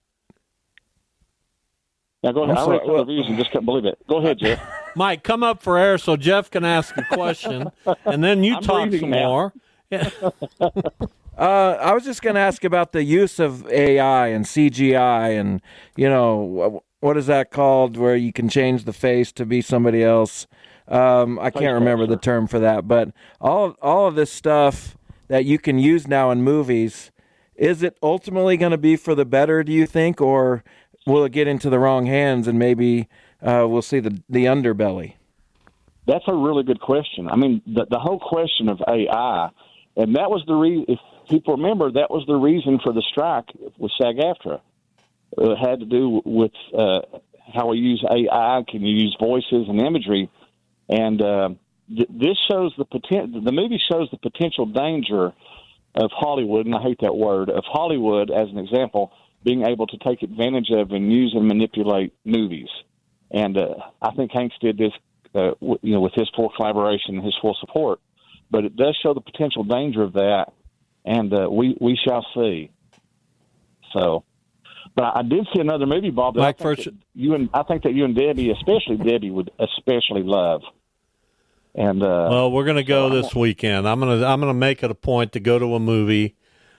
Now go ahead. I read the reviews and just couldn't believe it. Go ahead, Jeff. Mike, come up for air so Jeff can ask a question, and then you talk some more. Yeah. I was just going to ask about the use of AI and CGI, and what is that called, where you can change the face to be somebody else. I can't remember the term for that, but all of this stuff that you can use now in movies, is it ultimately going to be for the better, do you think, or will it get into the wrong hands and maybe we'll see the underbelly? That's a really good question. I mean, the whole question of AI, and that was the reason, if people remember, that was the reason for the strike with SAG-AFTRA. It had to do with how we use AI, can you use voices and imagery, and this shows the movie shows the potential danger of Hollywood, and I hate that word, of Hollywood, as an example, being able to take advantage of and use and manipulate movies. And I think Hanks did this, with his full collaboration and his full support. But it does show the potential danger of that, and we shall see. So, but I did see another movie, Bob, that I think that you and Debbie, especially Debbie, would especially love. And well, we're going to go this weekend. I'm gonna make it a point to go to a movie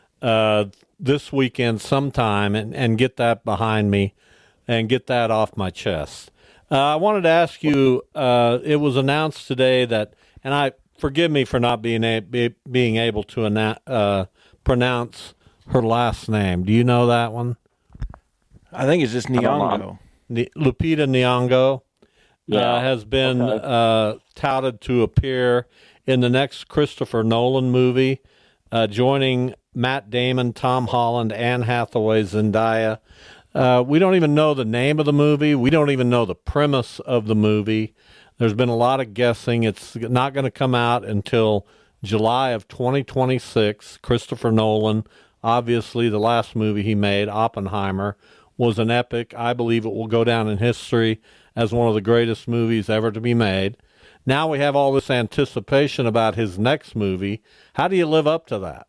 this weekend sometime and get that behind me and get that off my chest. I wanted to ask you, it was announced today that, and forgive me for not being able to pronounce her last name. Do you know that one? I think it's just Nyong'o. Lupita Nyong'o has been touted to appear in the next Christopher Nolan movie, joining Matt Damon, Tom Holland, Anne Hathaway, Zendaya. We don't even know the name of the movie. We don't even know the premise of the movie. There's been a lot of guessing. It's not going to come out until July of 2026. Christopher Nolan, obviously the last movie he made, Oppenheimer, was an epic. I believe it will go down in history as one of the greatest movies ever to be made. Now we have all this anticipation about his next movie. How do you live up to that?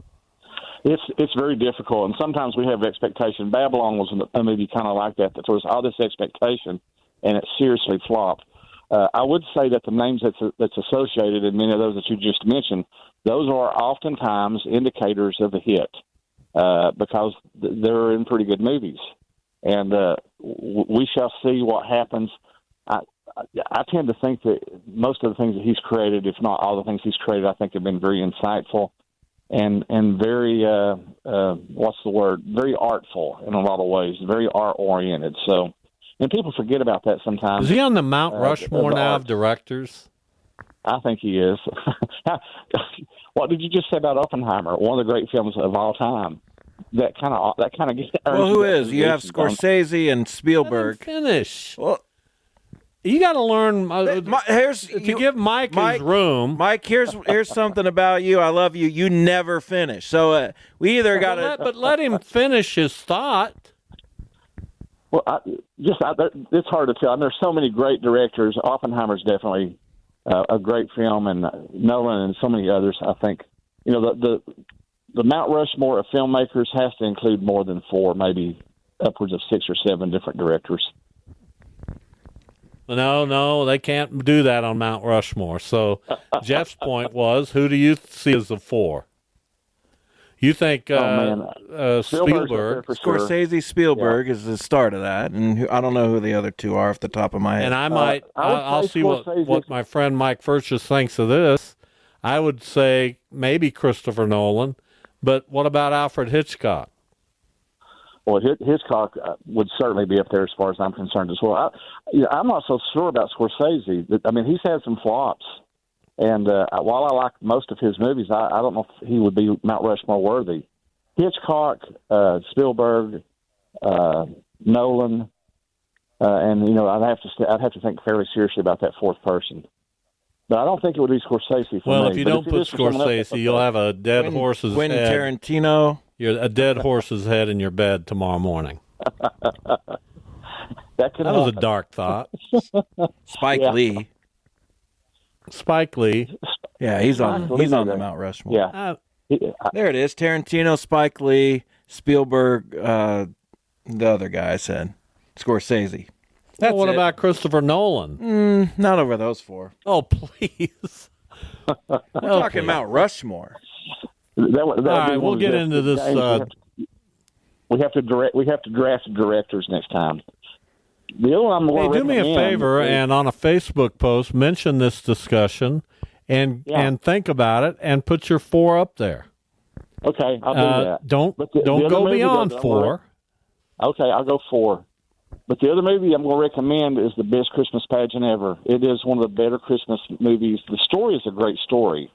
It's very difficult, and sometimes we have expectation. Babylon was a movie kind of like that there was all this expectation, and it seriously flopped. I would say that the names that's associated, and many of those that you just mentioned, those are oftentimes indicators of a hit. because they're in pretty good movies. And we shall see what happens. I tend to think that most of the things that he's created, if not all the things he's created, I think have been very insightful and very, very artful in a lot of ways, very art-oriented. So, and people forget about that sometimes. Is he on the Mount Rushmore now of directors? I think he is. What did you just say about Oppenheimer? One of the great films of all time. That kind of gets. Well, who is? You have Scorsese and Spielberg. Finish. Well, you got to learn. Give Mike his room. Mike, here's something about you. I love you. You never finish. So we either got to. But let him finish his thought. Well, it's hard to tell. I mean, there's so many great directors. Oppenheimer's definitely a great film, and Nolan and so many others. I think the Mount Rushmore of filmmakers has to include more than 4, maybe upwards of 6 or 7 different directors. No, they can't do that on Mount Rushmore. So Jeff's point was, who do you see as the 4? You think Spielberg? Scorsese, Spielberg is the start of that, and I don't know who the other 2 are off the top of my head. And I'll see what my friend Mike Furchess thinks of this. I would say maybe Christopher Nolan, but what about Alfred Hitchcock? Well, Hitchcock would certainly be up there as far as I'm concerned as well. I'm not so sure about Scorsese. I mean, he's had some flops. And while I like most of his movies, I don't know if he would be Mount Rushmore worthy. Hitchcock, Spielberg, Nolan, and I'd have to think fairly seriously about that 4th person. But I don't think it would be Scorsese. Well, if you don't put Scorsese, you'll have a dead horse's head. Quentin Tarantino. You're a dead horse's head in your bed tomorrow morning. That was a dark thought. Spike Lee. Spike Lee. Yeah, he's on the Mount Rushmore. Yeah. There it is. Tarantino, Spike Lee, Spielberg, the other guy I said. Scorsese. What about Christopher Nolan? Not over those 4. Oh, please. We're talking Mount Rushmore. All right, we'll get into this. We have to draft directors next time. The other one do me a favor and on a Facebook post mention this discussion and think about it and put your 4 up there. Okay, I'll do that. Don't go beyond 4. Okay, I'll go 4. But the other movie I'm going to recommend is The Best Christmas Pageant Ever. It is one of the better Christmas movies. The story is a great story,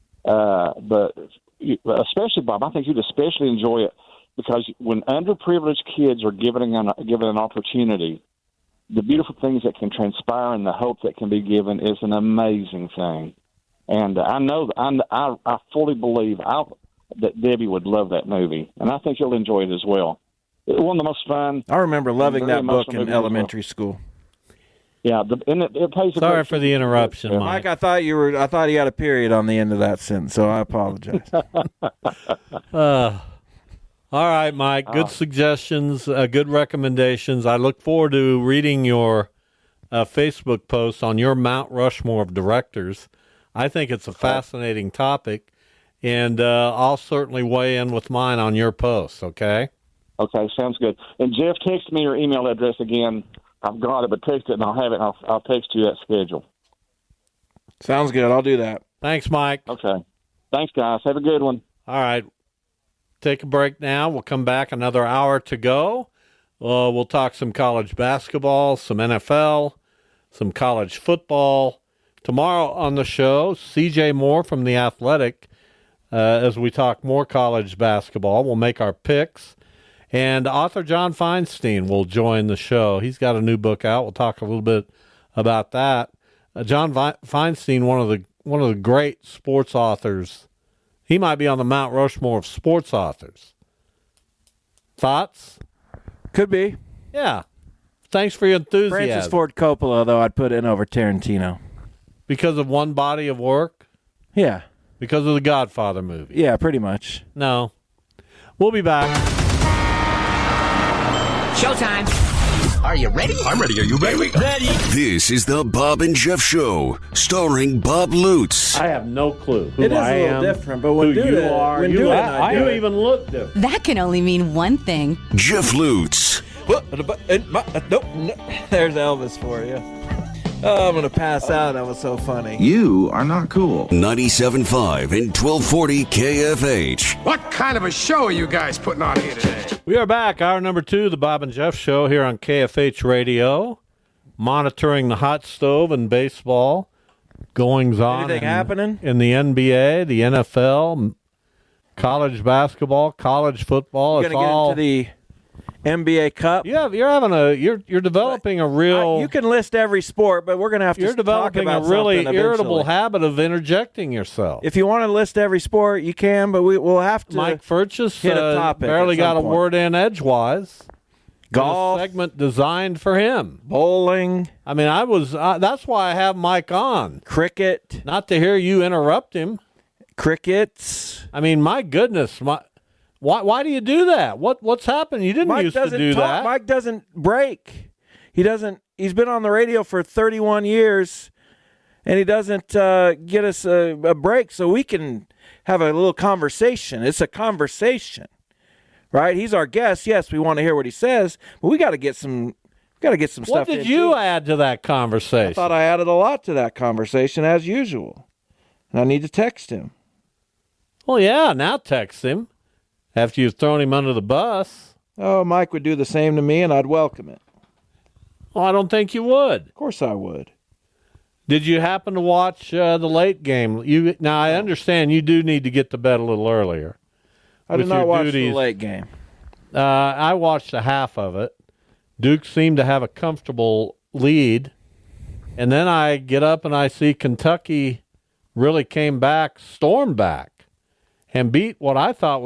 but especially, Bob, I think you'd especially enjoy it because when underprivileged kids are given an opportunity, the beautiful things that can transpire and the hope that can be given is an amazing thing. And I fully believe that Debbie would love that movie, and I think you'll enjoy it as well. It's one of the most fun. I remember loving that book in elementary school. Yeah, it plays. Sorry for the interruption, Mike. I thought you had a period on the end of that sentence, so I apologize. All right, Mike. Good suggestions, good recommendations. I look forward to reading your Facebook post on your Mount Rushmore of directors. I think it's a fascinating topic, and I'll certainly weigh in with mine on your post. Okay. Okay, sounds good. And Jeff, text me your email address again. I've got it, but text it, and I'll have it. And I'll text you that schedule. Sounds good. I'll do that. Thanks, Mike. Okay. Thanks, guys. Have a good one. All right. Take a break now. We'll come back. Another hour to go. We'll talk some college basketball, some NFL, some college football. Tomorrow on the show, C.J. Moore from The Athletic, as we talk more college basketball. We'll make our picks. And author John Feinstein will join the show. He's got a new book out. We'll talk a little bit about that. John Feinstein, one of the great sports authors. He might be on the Mount Rushmore of sports authors. Thoughts? Could be. Yeah. Thanks for your enthusiasm. Francis Ford Coppola, though, I'd put in over Tarantino. Because of one body of work? Yeah. Because of the Godfather movie? Yeah, pretty much. No. We'll be back. Showtime. Are you ready? I'm ready. Are you ready? Ready. This is the Bob and Jeff Show, starring Bob Lutz. I have no clue who It is I a little am, different, but when who you Duda- are. when You, Duda and I do you it- even look different. That can only mean one thing. Jeff Lutz. Nope. There's Elvis for you. Oh, I'm going to pass out. That was so funny. You are not cool. 97.5 and 1240 KFH. What kind of a show are you guys putting on here today? We are back. Hour number 2, the Bob and Jeff Show here on KFH Radio. Monitoring the hot stove and baseball goings on. Anything happening? In the NBA, the NFL, college basketball, college football. You're going to get into the NBA Cup. Yeah, you're developing a real. You can list every sport, but we're going to have to You're talk developing about a really something irritable eventually. habit of interjecting yourself. If you want to list every sport, you can, but we'll have to. Mike Furchess hit a topic barely at some got a point. word in edgewise. Golf, a segment designed for him. Bowling. I mean, that's why I have Mike on. Cricket. Not to hear you interrupt him. Crickets. I mean, my goodness, why do you do that? What's happened? You didn't used to do that. Mike doesn't break. He's been on the radio for 31 years, and he doesn't get us a break so we can have a little conversation. It's a conversation, right? He's our guest. Yes, we want to hear what he says, but we got to get some stuff. What did you add to that conversation? I thought I added a lot to that conversation, as usual. And I need to text him. Well, yeah, now text him after you've thrown him under the bus. Oh, Mike would do the same to me, and I'd welcome it. Well, I don't think you would. Of course I would. Did you happen to watch the late game? Now, I understand you do need to get to bed a little earlier. I did not watch the late game. I watched a half of it. Duke seemed to have a comfortable lead. And then I get up and I see Kentucky really stormed back, and beat what I thought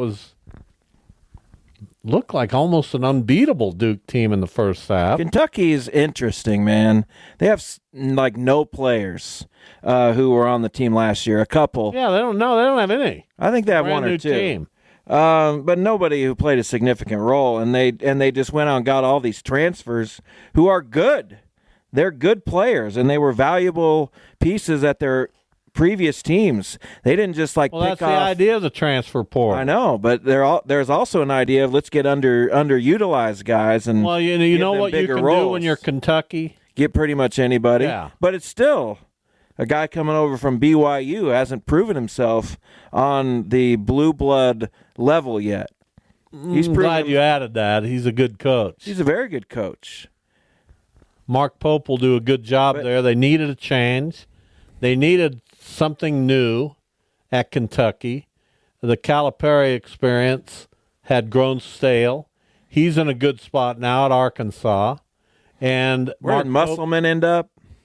looked like almost an unbeatable Duke team in the first half. Kentucky is interesting, man. They have like no players who were on the team last year. A couple. Yeah, they don't have any. I think they have one or two. Team. But nobody who played a significant role, and they just went out and got all these transfers who are good. They're good players, and they were valuable pieces at their previous teams. They didn't just pick off. That's the idea of the transfer portal. I know, but there's also an idea of let's get underutilized guys and you know what you can do when you're Kentucky? Get pretty much anybody. Yeah. But it's still a guy coming over from BYU hasn't proven himself on the blue blood level yet. I'm glad you added that. He's a good coach. He's a very good coach. Mark Pope will do a good job there. They needed a change. They needed something new at Kentucky. The Calipari experience had grown stale. He's in a good spot now at Arkansas. And where did Musselman end up?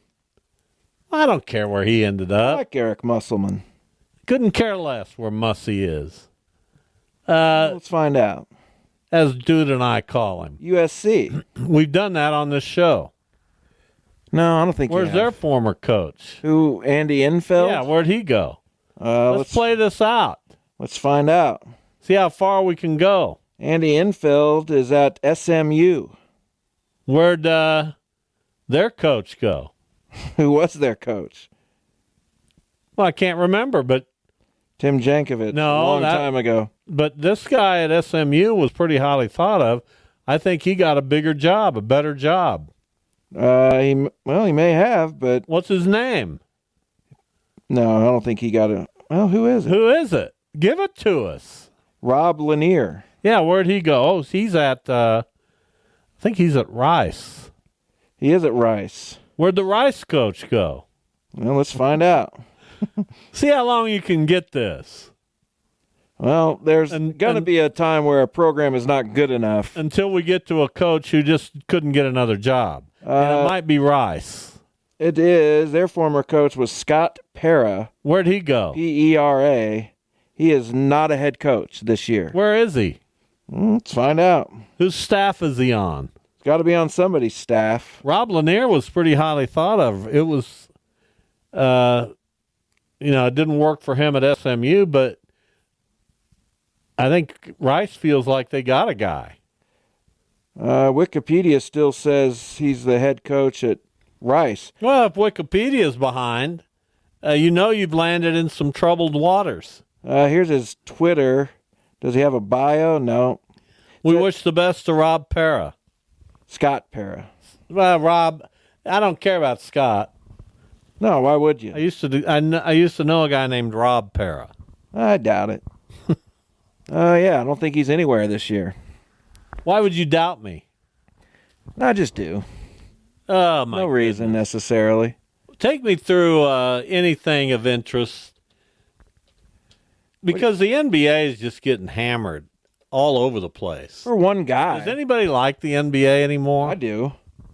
I don't care where he ended up. I like Eric Musselman. Couldn't care less where Mussy is. Let's find out. As Dude and I call him. USC. We've done that on this show. No, I don't think. Where's their former coach? Who? Andy Enfield? Yeah, where'd he go? Let's play this out. Let's find out. See how far we can go. Andy Enfield is at SMU. Where'd their coach go? Who was their coach? Well, I can't remember, but Tim Jankovic. No, a long time ago. But this guy at SMU was pretty highly thought of. I think he got a bigger job, a better job. He may have, but what's his name? No, I don't think he got it. Well, who is it? Who is it? Give it to us. Rob Lanier. Yeah, where'd he go? Oh, he's at. I think he's at Rice. He is at Rice. Where'd the Rice coach go? Well, let's find out. See how long you can get this. Well, there's going to be a time where a program is not good enough. Until we get to a coach who just couldn't get another job. And it might be Rice. It is. Their former coach was Scott Pera. Where'd he go? Pera. He is not a head coach this year. Where is he? Let's find out. Whose staff is he on? It's got to be on somebody's staff. Rob Lanier was pretty highly thought of. It was, it didn't work for him at SMU, but I think Rice feels like they got a guy. Wikipedia still says he's the head coach at Rice. Well, if Wikipedia's behind, you've landed in some troubled waters. Here's his Twitter. Does he have a bio? No. We wish the best to Rob Parra. Scott Parra. Well, Rob, I don't care about Scott. No, why would you? I used to know a guy named Rob Parra. I doubt it. Yeah, I don't think he's anywhere this year. Why would you doubt me? I just do. Oh, my No reason necessarily. Take me through anything of interest. Because the NBA is just getting hammered all over the place. For one guy. Does anybody like the NBA anymore? I do.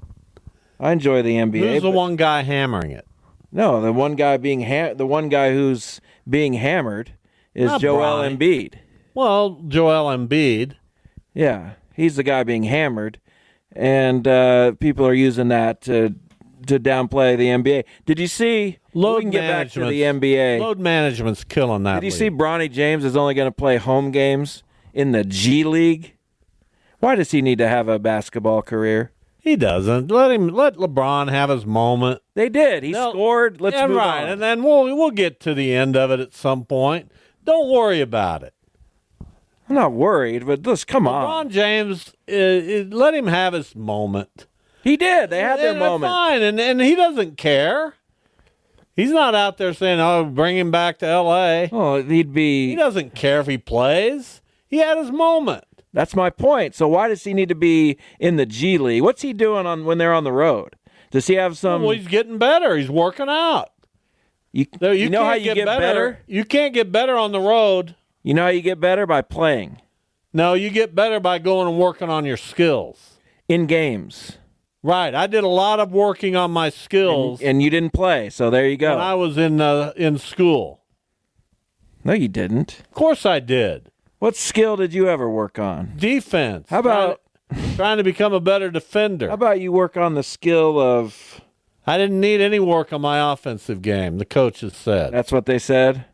I enjoy the NBA. Who's the one guy hammering it? No, the one guy who's being hammered is Not Joel Bronny. Embiid. Well, Joel Embiid. Yeah, he's the guy being hammered, and people are using that to downplay the NBA. Did you see? We can get back to the NBA. Load management's killing that. Did you see Bronny James is only going to play home games in the G League? Why does he need to have a basketball career? He doesn't. Let LeBron have his moment. They did. He scored. Let's move on. And then we'll get to the end of it at some point. Don't worry about it. I'm not worried, but just come on. LeBron James, let him have his moment. He did. They had their moment. Fine, and he doesn't care. He's not out there saying, "Oh, bring him back to L.A." Oh, He doesn't care if he plays. He had his moment. That's my point. So why does he need to be in the G League? What's he doing when they're on the road? Does he have some? Well, he's getting better. He's working out. You know how you get better? You can't get better on the road. You know how you get better? By playing. No, you get better by going and working on your skills. In games. Right. I did a lot of working on my skills. And you didn't play, so there you go. When I was in school. No, you didn't. Of course I did. What skill did you ever work on? Defense. How about trying to become a better defender? How about you work on the skill of... I didn't need any work on my offensive game, the coaches said. That's what they said?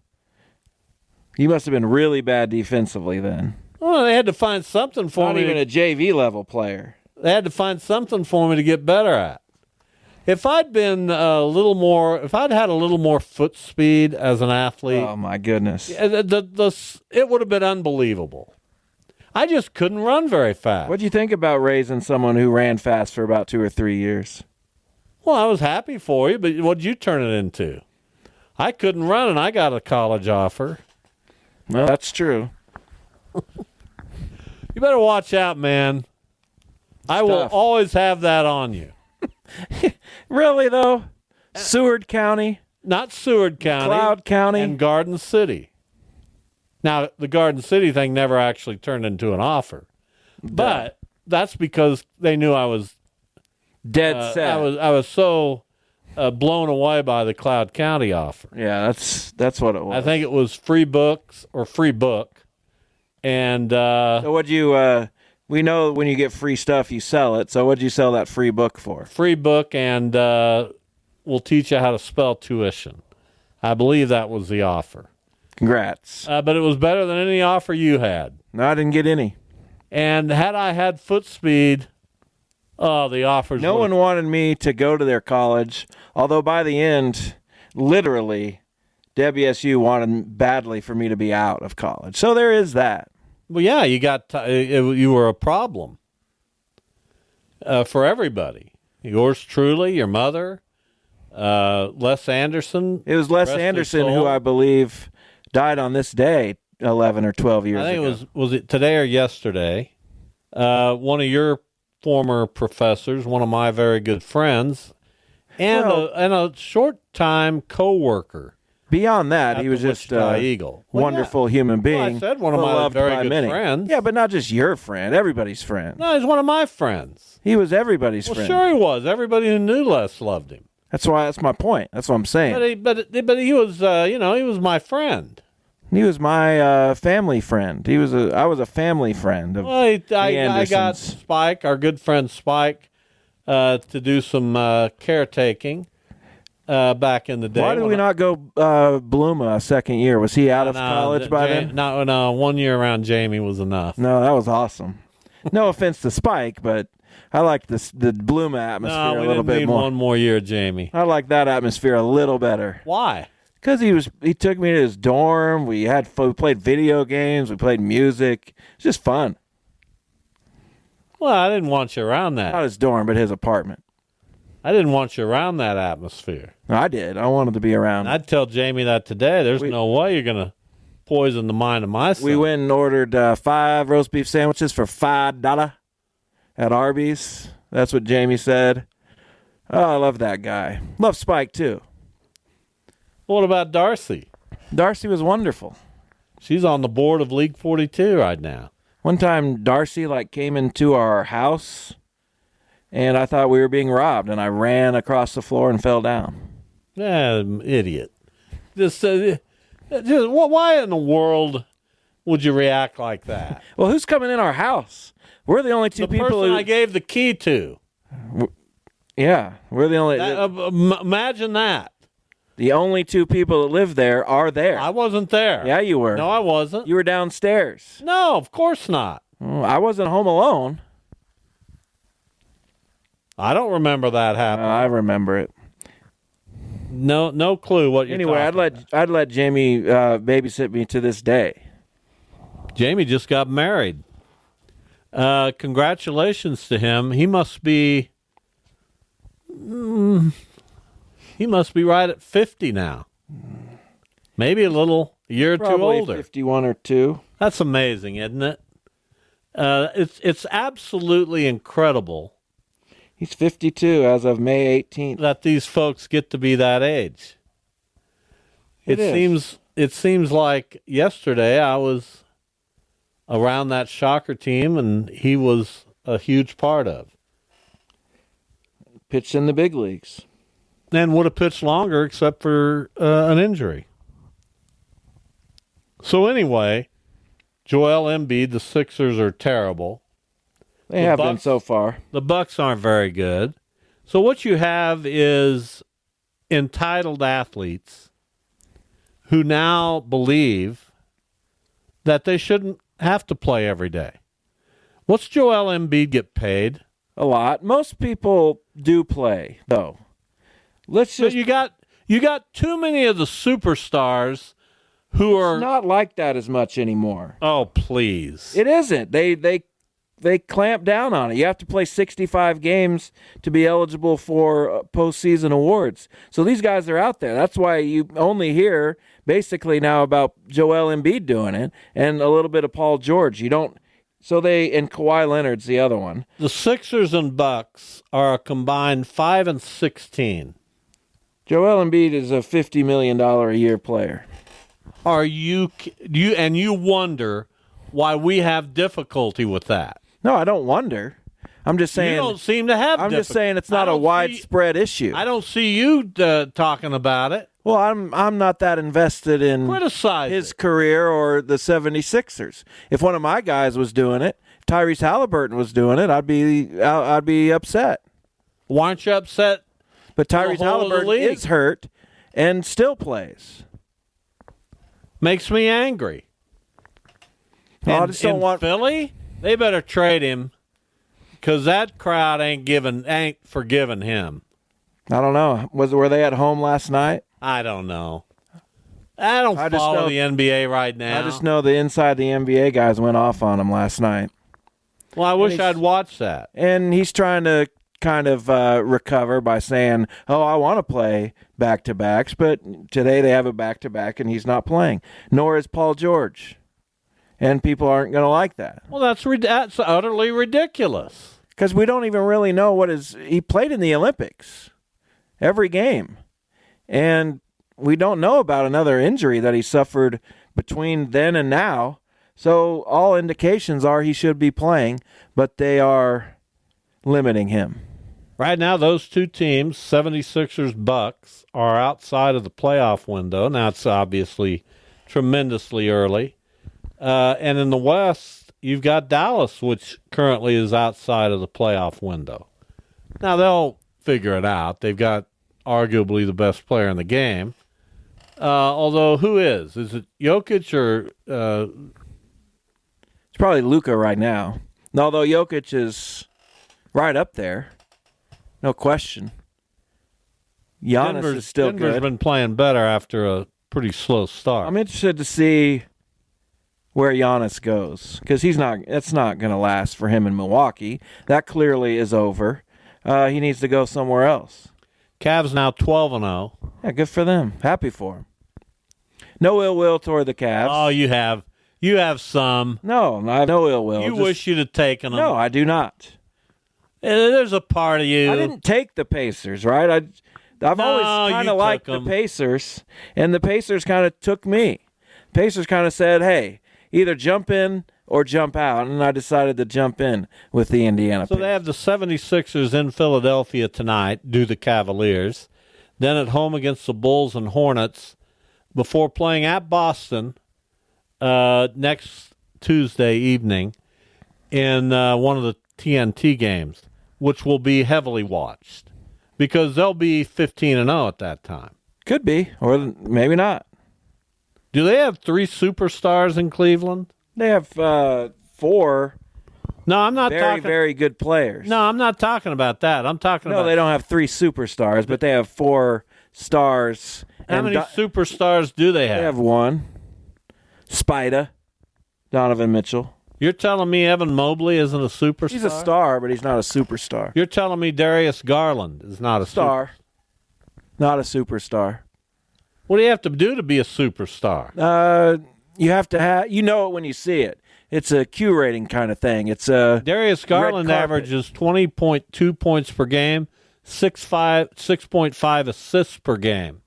You must have been really bad defensively then. Well, they had to find something for me. Not even a JV level player. They had to find something for me to get better at. If I'd been if I'd had a little more foot speed as an athlete. Oh, my goodness. It would have been unbelievable. I just couldn't run very fast. What'd you think about raising someone who ran fast for about 2 or 3 years? Well, I was happy for you, but what'd you turn it into? I couldn't run, and I got a college offer. Well, that's true. You better watch out, man. I will always have that on you. Really, though? Seward County? Not Seward County. Cloud County? And Garden City. Now, the Garden City thing never actually turned into an offer. But that's because they knew I was dead set. I was so blown away by the Cloud County offer. Yeah, that's what it was. I think it was free books or free book. And so what'd you we know when you get free stuff you sell it. So what'd you sell that free book for? Free book, and we'll teach you how to spell tuition. I believe that was the offer. Congrats. But it was better than any offer you had. No, I didn't get any. And had I had foot speed, the offers. No one wanted me to go to their college, although by the end, literally, WSU wanted badly for me to be out of college. So there is that. Well, yeah, you were a problem for everybody. Yours truly, your mother, Les Anderson. It was Les Anderson who I believe died on this day 11 or 12 years ago. I think was it today or yesterday? One of your former professors, one of my very good friends, and a short-time co-worker. Beyond that, he was just a wonderful human being. Well, I said one of my very good friends. Yeah, but not just your friend, everybody's friend. No, he's one of my friends. He was everybody's friend. Well, sure he was. Everybody who knew Les loved him. That's my point. That's what I'm saying. But he was, he was my friend. He was my family friend. I was a family friend of I got Spike, our good friend Spike, to do some caretaking back in the day. Why did we not go Bluma a second year? Was he out of college by then? No, 1 year around Jamie was enough. No, that was awesome. No offense to Spike, but I like the Bloom atmosphere a little bit more. One more year, Jamie. I like that atmosphere a little better. Why? Because he took me to his dorm. We played video games. We played music. It's just fun. Well, I didn't want you around that. Not his dorm, but his apartment. I didn't want you around that atmosphere. No, I did. I wanted to be around. And I'd tell Jamie that today. There's no way you're going to poison the mind of my son. We went and ordered 5 roast beef sandwiches for $5 at Arby's. That's what Jamie said. Oh, I love that guy. Love Spike, too. What about Darcy? Darcy was wonderful. She's on the board of League 42 right now. One time, Darcy came into our house, and I thought we were being robbed, and I ran across the floor and fell down. Idiot. Just why in the world would you react like that? Well, who's coming in our house? We're the only two people. The person I gave the key to. Yeah, we're the only. Imagine that. The only 2 people that live there are there. I wasn't there. Yeah, you were. No, I wasn't. You were downstairs. No, of course not. I wasn't home alone. I don't remember that happening. I remember it. No clue what you're anyway, I'd let Jamie babysit me to this day. Jamie just got married. Congratulations to him. He must be right at 50 now. Maybe a year or two older. 51 or 2. That's amazing, isn't it? It's absolutely incredible. He's 52 as of May 18th. That these folks get to be that age. It seems like yesterday I was around that Shocker team, and he was a huge part of. Pitched in the big leagues. And would have pitched longer except for an injury. So anyway, Joel Embiid, the Sixers are terrible. They have been so far. The Bucks aren't very good. So what you have is entitled athletes who now believe that they shouldn't have to play every day. What's Joel Embiid get paid? A lot. Most people do play, though. But you got too many of the superstars who are it's not like that as much anymore. Oh, please. It isn't. They clamp down on it. You have to play 65 games to be eligible for postseason awards. So these guys are out there. That's why you only hear basically now about Joel Embiid doing it and a little bit of Paul George. You don't. So and Kawhi Leonard's the other one. The Sixers and Bucks are a combined 5-16. Joel Embiid is a $50 million a year player. Are you wonder why we have difficulty with that? No, I don't wonder. I'm just saying. You don't seem to have. I'm just saying it's not a widespread issue. I don't see you talking about it. Well, I'm not that invested in his career or the 76ers. If one of my guys was doing it, Tyrese Halliburton was doing it, I'd be upset. Why aren't you upset? But Tyrese Halliburton is hurt and still plays. Makes me angry. I just don't want Philly. They better trade him because that crowd ain't forgiving him. I don't know. Were they at home last night? I don't know. I don't follow the NBA right now. I just know the inside the NBA guys went off on him last night. Well, I wish I'd watched that. And he's trying to kind of recover by saying, "Oh, I want to play back-to-backs," but today they have a back-to-back and he's not playing. Nor is Paul George. And people aren't going to like that. Well, that's utterly ridiculous. Because we don't even really know he played in the Olympics every game. And we don't know about another injury that he suffered between then and now. So all indications are he should be playing, but they are limiting him. Right now, those two teams, 76ers, Bucks, are outside of the playoff window. Now, it's obviously tremendously early. And in the West, you've got Dallas, which currently is outside of the playoff window. Now, they'll figure it out. They've got arguably the best player in the game. Although, who is? Is it Jokic or... It's probably Luka right now. Although Jokic is right up there, no question. Giannis is still Denver's good. Been playing better after a pretty slow start. I'm interested to see where Giannis goes because it's not going to last for him in Milwaukee. That clearly is over. He needs to go somewhere else. Cavs now 12-0. Yeah, good for them. Happy for him. No ill will toward the Cavs. Oh, you have some. No, I have no ill will. You wish you'd have taken them. No, I do not. There's a part of you. I didn't take the Pacers, right? I've always kind of liked the Pacers, and the Pacers kind of took me. Pacers kind of said, hey, either jump in or jump out, and I decided to jump in with the Indiana Pacers. So they have the 76ers in Philadelphia tonight, do the Cavaliers, then at home against the Bulls and Hornets, before playing at Boston next Tuesday evening in one of the TNT games, which will be heavily watched because they'll be 15-0 at that time. Could be, or maybe not. Do they have 3 superstars in Cleveland? They have 4. No, I'm not talking. Very good players. No, I'm not talking about that. I'm talking about. No, they don't have 3 superstars, but they have 4 stars. How many superstars do they have? They have 1. Spida, Donovan Mitchell. You're telling me Evan Mobley isn't a superstar? He's a star, but he's not a superstar. You're telling me Darius Garland is not a star. Not a superstar. What do you have to do to be a superstar? You have to have. You know it when you see it. It's a Q rating kind of thing. It's a Darius Garland averages 20.2 points per game, 6.5 assists per game.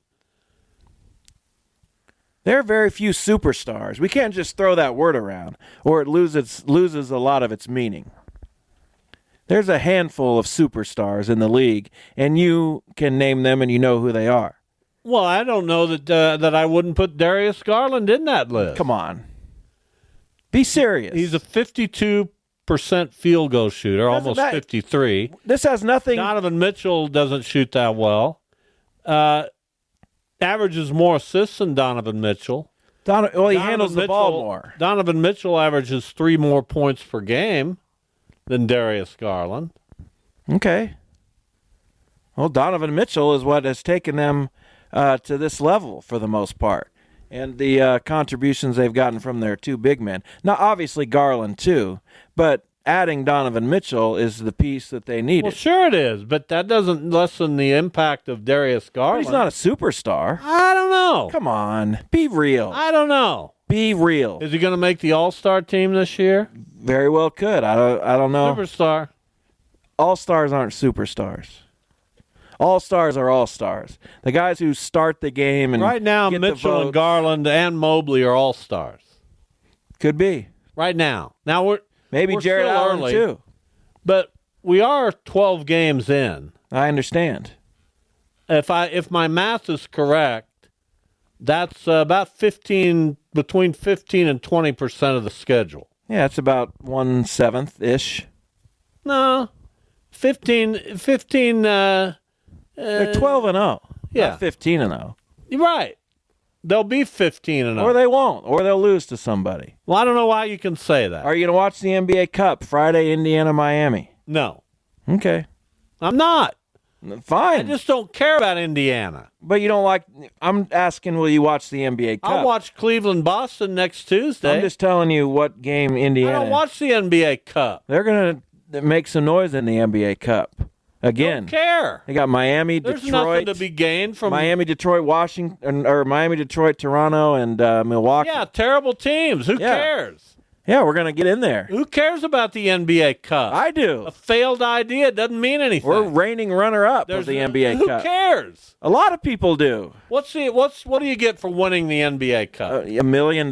There are very few superstars. We can't just throw that word around, or it loses a lot of its meaning. There's a handful of superstars in the league, and you can name them, and you know who they are. Well, I don't know that I wouldn't put Darius Garland in that list. Come on. Be serious. He's a 52% field goal shooter, almost 53. This has nothing. Donovan Mitchell doesn't shoot that well. Averages more assists than Donovan Mitchell. He handles the ball more. Donovan Mitchell averages 3 more points per game than Darius Garland. Okay. Well, Donovan Mitchell is what has taken them to this level for the most part. And the contributions they've gotten from their 2 big men. Now, obviously Garland too, but adding Donovan Mitchell is the piece that they needed. Well, sure it is, but that doesn't lessen the impact of Darius Garland. But he's not a superstar. I don't know. Come on. Be real. I don't know. Be real. Is he going to make the All-Star team this year? Very well could. I don't know. Superstar. All-stars aren't superstars. All-stars are all-stars. The guys who start the game and right now, get Mitchell and Garland and Mobley are all-stars. Could be. Right now. Now we're Jared Allen early, too. But we are 12 games in. I understand. If my math is correct, that's about between 15 and 20% of the schedule. Yeah, it's about 1/7 No, 15. They're 12-0. Yeah, not 15-0. You're right. They'll be 15-0. Or they won't. Or they'll lose to somebody. Well, I don't know why you can say that. Are you going to watch the NBA Cup Friday, Indiana, Miami? No. Okay. I'm not. Fine. I just don't care about Indiana. But you don't like... I'm asking, will you watch the NBA Cup? I'll watch Cleveland-Boston next Tuesday. I'm just telling you what game Indiana... I don't watch the NBA Cup. They're going to make some noise in the NBA Cup. Again, don't care. They got Miami, There's Detroit. There's nothing to be gained from Miami, Detroit, Washington, or Miami, Detroit, Toronto, and Milwaukee. Yeah, terrible teams. Who cares? Yeah, we're gonna get in there. Who cares about the NBA Cup? I do. A failed idea doesn't mean anything. We're reigning runner-up of the NBA Cup. Who cares? A lot of people do. What do you get for winning the NBA Cup? $1 million.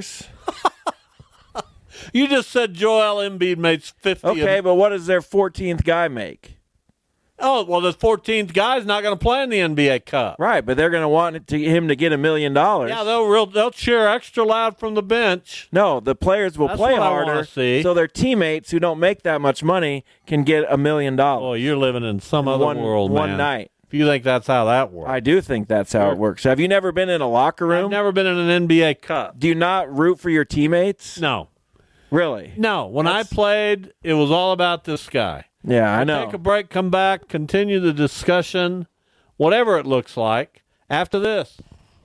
You just said Joel Embiid makes 50. Okay, but what does their 14th guy make? Oh, well, the 14th guy's not going to play in the NBA Cup. Right, but they're going to want him to get $1 million. Yeah, they'll cheer extra loud from the bench. No, the players will play harder so their teammates who don't make that much money can get $1 million. Oh, you're living in some other world, man. One night. If you think that's how that works. I do think that's how it works. Have you never been in a locker room? I've never been in an NBA Cup. Do you not root for your teammates? No. Really? No. When I played, it was all about this guy. Yeah, I know. Take a break, come back, continue the discussion, whatever it looks like, after this.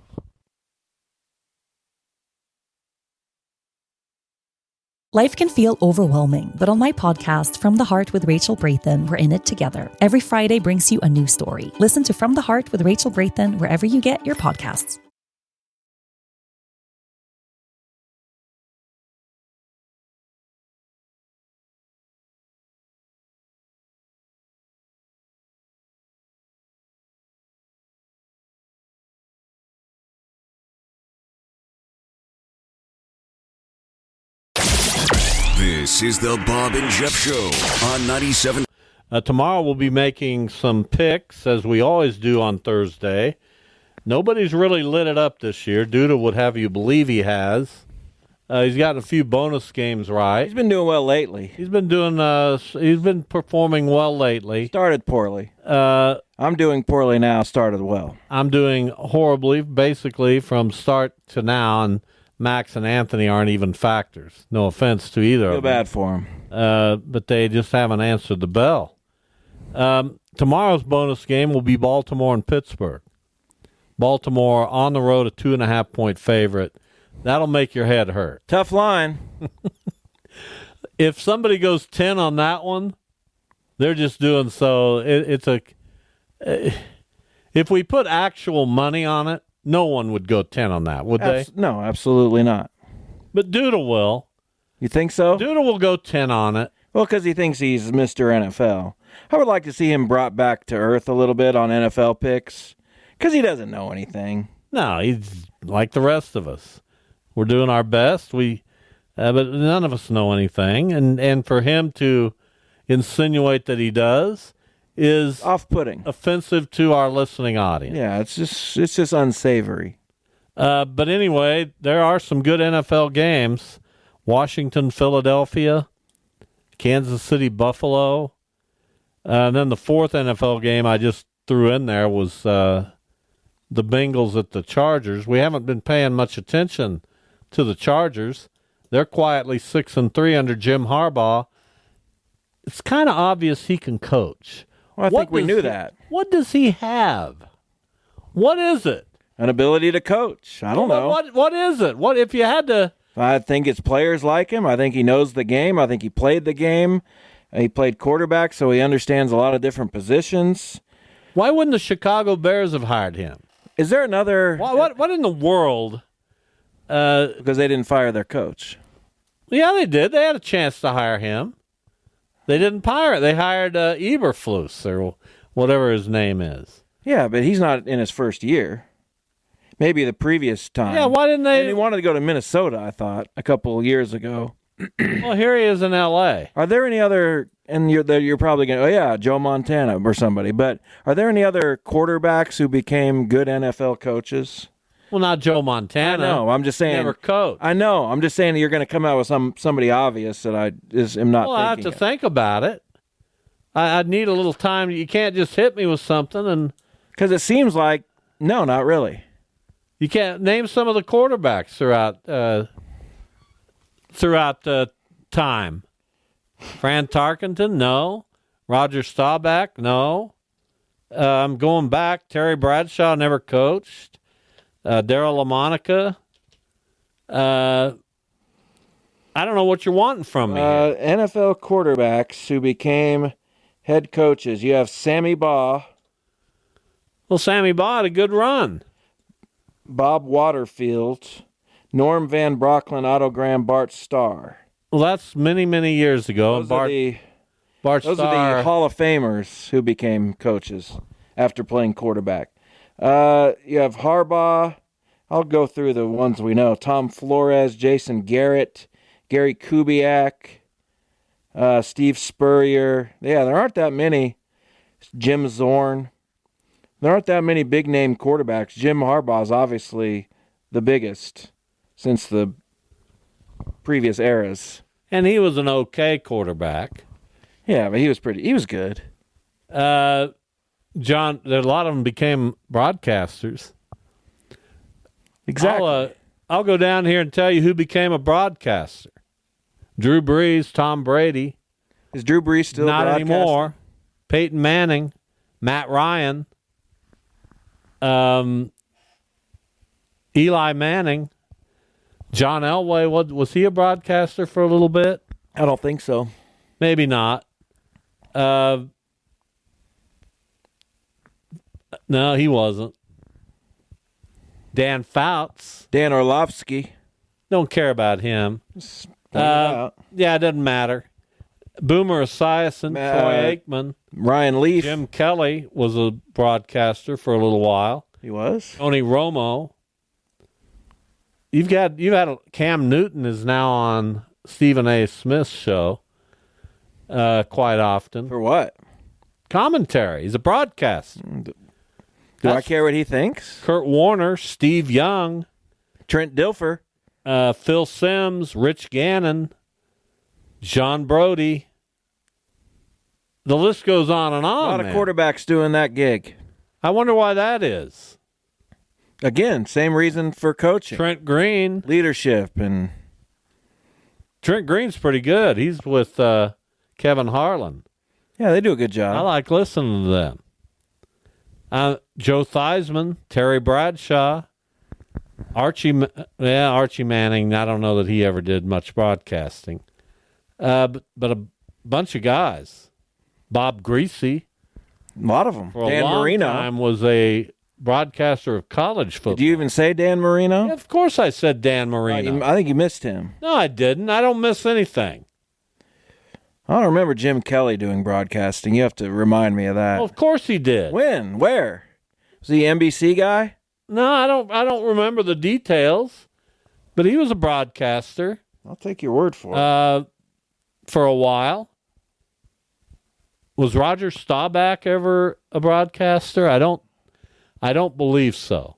Life can feel overwhelming, but on my podcast, From the Heart with Rachel Brathen, we're in it together. Every Friday brings you a new story. Listen to From the Heart with Rachel Brathen wherever you get your podcasts. This is the Bob and Jeff Show on 97. Tomorrow we'll be making some picks, as we always do on Thursday. Nobody's really lit it up this year. Duda would have you believe he has. He's gotten a few bonus games right. He's been doing well lately. He's been performing well lately. Started poorly. I'm doing poorly now, started well. I'm doing horribly, basically, from start to now, and Max and Anthony aren't even factors. No offense to either of them. Feel bad for them. But they just haven't answered the bell. Tomorrow's bonus game will be Baltimore and Pittsburgh. Baltimore on the road, a 2.5-point favorite. That'll make your head hurt. Tough line. If somebody goes 10 on that one, they're just doing so. If we put actual money on it, no one would go 10 on that, would they? No, absolutely not. But Duda will. You think so? Duda will go 10 on it. Well, because he thinks he's Mr. NFL. I would like to see him brought back to earth a little bit on NFL picks, because he doesn't know anything. No, he's like the rest of us. We're doing our best. But none of us know anything, and for him to insinuate that he does is off-putting, offensive to our listening audience. Yeah, it's just unsavory. But anyway, there are some good NFL games: Washington, Philadelphia, Kansas City, Buffalo. And then the fourth NFL game I just threw in there was the Bengals at the Chargers. We haven't been paying much attention to the Chargers. They're quietly 6-3 under Jim Harbaugh. It's kind of obvious he can coach. Well, I think we knew that. What does he have? What is it? An ability to coach. I don't know. What is it? What if you had to? I think it's players like him. I think he knows the game. I think he played the game. He played quarterback, so he understands a lot of different positions. Why wouldn't the Chicago Bears have hired him? Is there another? What in the world? Because they didn't fire their coach. Yeah, they did. They had a chance to hire him. They didn't hire it. They hired Eberflus or whatever his name is. Yeah, but he's not in his first year. Maybe the previous time. Yeah, why didn't they? And he wanted to go to Minnesota, I thought, a couple of years ago. Well, here he is in L.A. Are there any other, and you're probably going to, oh yeah, Joe Montana or somebody, but are there any other quarterbacks who became good NFL coaches? Well, not Joe Montana. No, I'm just saying. Never coached. I know. I'm just saying that you're going to come out with somebody obvious that I am not. Well, I have to think about it. I need a little time. You can't just hit me with something, and because it seems like no, not really. You can't name some of the quarterbacks throughout time. Fran Tarkenton, no. Roger Staubach, no. I'm going back. Terry Bradshaw never coached. Darryl LaMonica. I don't know what you're wanting from me. NFL quarterbacks who became head coaches. You have Sammy Baugh. Well, Sammy Baugh had a good run. Bob Waterfield. Norm Van Brocklin, Otto Graham, Bart Starr. Well, that's many, many years ago. Those are the Hall of Famers who became coaches after playing quarterback. You have Harbaugh. I'll go through the ones we know. Tom Flores, Jason Garrett, Gary Kubiak, Steve Spurrier. Yeah, there aren't that many. Jim Zorn. There aren't that many big-name quarterbacks. Jim Harbaugh is obviously the biggest since the previous eras. And he was an okay quarterback. Yeah, but he was good. John, a lot of them became broadcasters. Exactly. I'll go down here and tell you who became a broadcaster. Drew Brees, Tom Brady. Is Drew Brees still not broadcasting? anymore? Peyton Manning, Matt Ryan, Eli Manning, John Elway. Was he a broadcaster for a little bit? I don't think so. Maybe not. No, he wasn't. Dan Fouts. Dan Orlovsky. Don't care about him. Yeah, it doesn't matter. Boomer Esiason, Troy Aikman. Ryan Leaf. Jim Kelly was a broadcaster for a little while. He was. Tony Romo. You've had Cam Newton is now on Stephen A. Smith's show quite often. For what? Commentary. He's a broadcaster. Do I care what he thinks? Kurt Warner, Steve Young, Trent Dilfer, Phil Simms, Rich Gannon, John Brody. The list goes on and on. A lot of quarterbacks doing that gig. I wonder why that is. Again, same reason for coaching. Trent Green. Leadership. And Trent Green's pretty good. He's with Kevin Harlan. Yeah, they do a good job. I like listening to them. Joe Theismann, Terry Bradshaw, Archie Manning. I don't know that he ever did much broadcasting. But a bunch of guys. Bob Greasy. A lot of them. For Dan a long Marino time was a broadcaster of college football. Did you even say Dan Marino? Yeah, of course I said Dan Marino. I think you missed him. No, I didn't. I don't miss anything. I don't remember Jim Kelly doing broadcasting. You have to remind me of that. Well, of course he did. When? Where? Was he an NBC guy? No, I don't remember the details. But he was a broadcaster. I'll take your word for it. For a while. Was Roger Staubach ever a broadcaster? I don't believe so.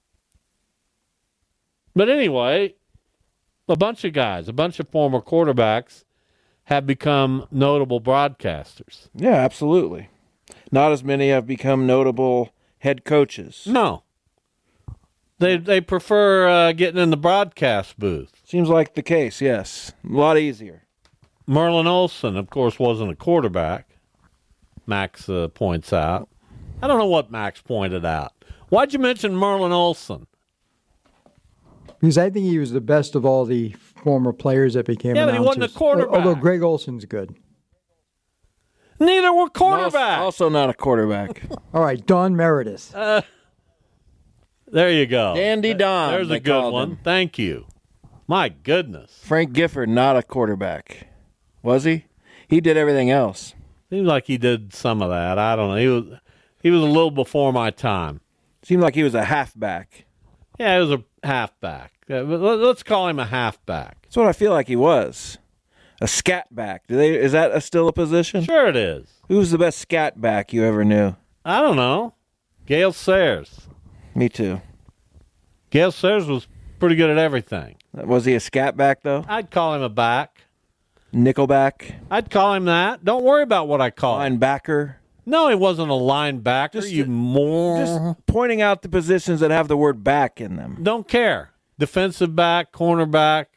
But anyway, a bunch of guys, a bunch of former quarterbacks have become notable broadcasters. Yeah, absolutely. Not as many have become notable head coaches. No. They prefer getting in the broadcast booth. Seems like the case, yes. A lot easier. Merlin Olsen, of course, wasn't a quarterback, Max points out. I don't know what Max pointed out. Why'd you mention Merlin Olsen? Because I think he was the best of all the former players that became announcers. Yeah, but he wasn't a quarterback. Although Greg Olson's good. Neither were quarterbacks. Also not a quarterback. All right, Don Meredith. There you go. Dandy Don. There's a good one. Him. Thank you. My goodness. Frank Gifford, not a quarterback. Was he? He did everything else. Seems like he did some of that. I don't know. He was a little before my time. Seemed like he was a halfback. Yeah, he was a halfback. Let's call him a halfback. That's what I feel like he was. A scat back. Is that still a position? Sure it is. Who's the best scat back you ever knew? I don't know. Gale Sayers. Me too. Gale Sayers was pretty good at everything. Was he a scat back, though? I'd call him a back. Nickelback? I'd call him that. Don't worry about what I call him. Linebacker? No, he wasn't a linebacker, Just pointing out the positions that have the word back in them. Don't care. Defensive back, cornerback,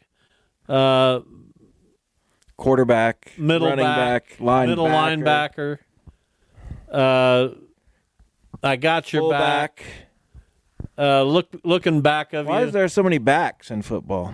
quarterback, middle running back, linebacker. Middle linebacker. I got your fullback. Looking back of you. Why is there so many backs in football?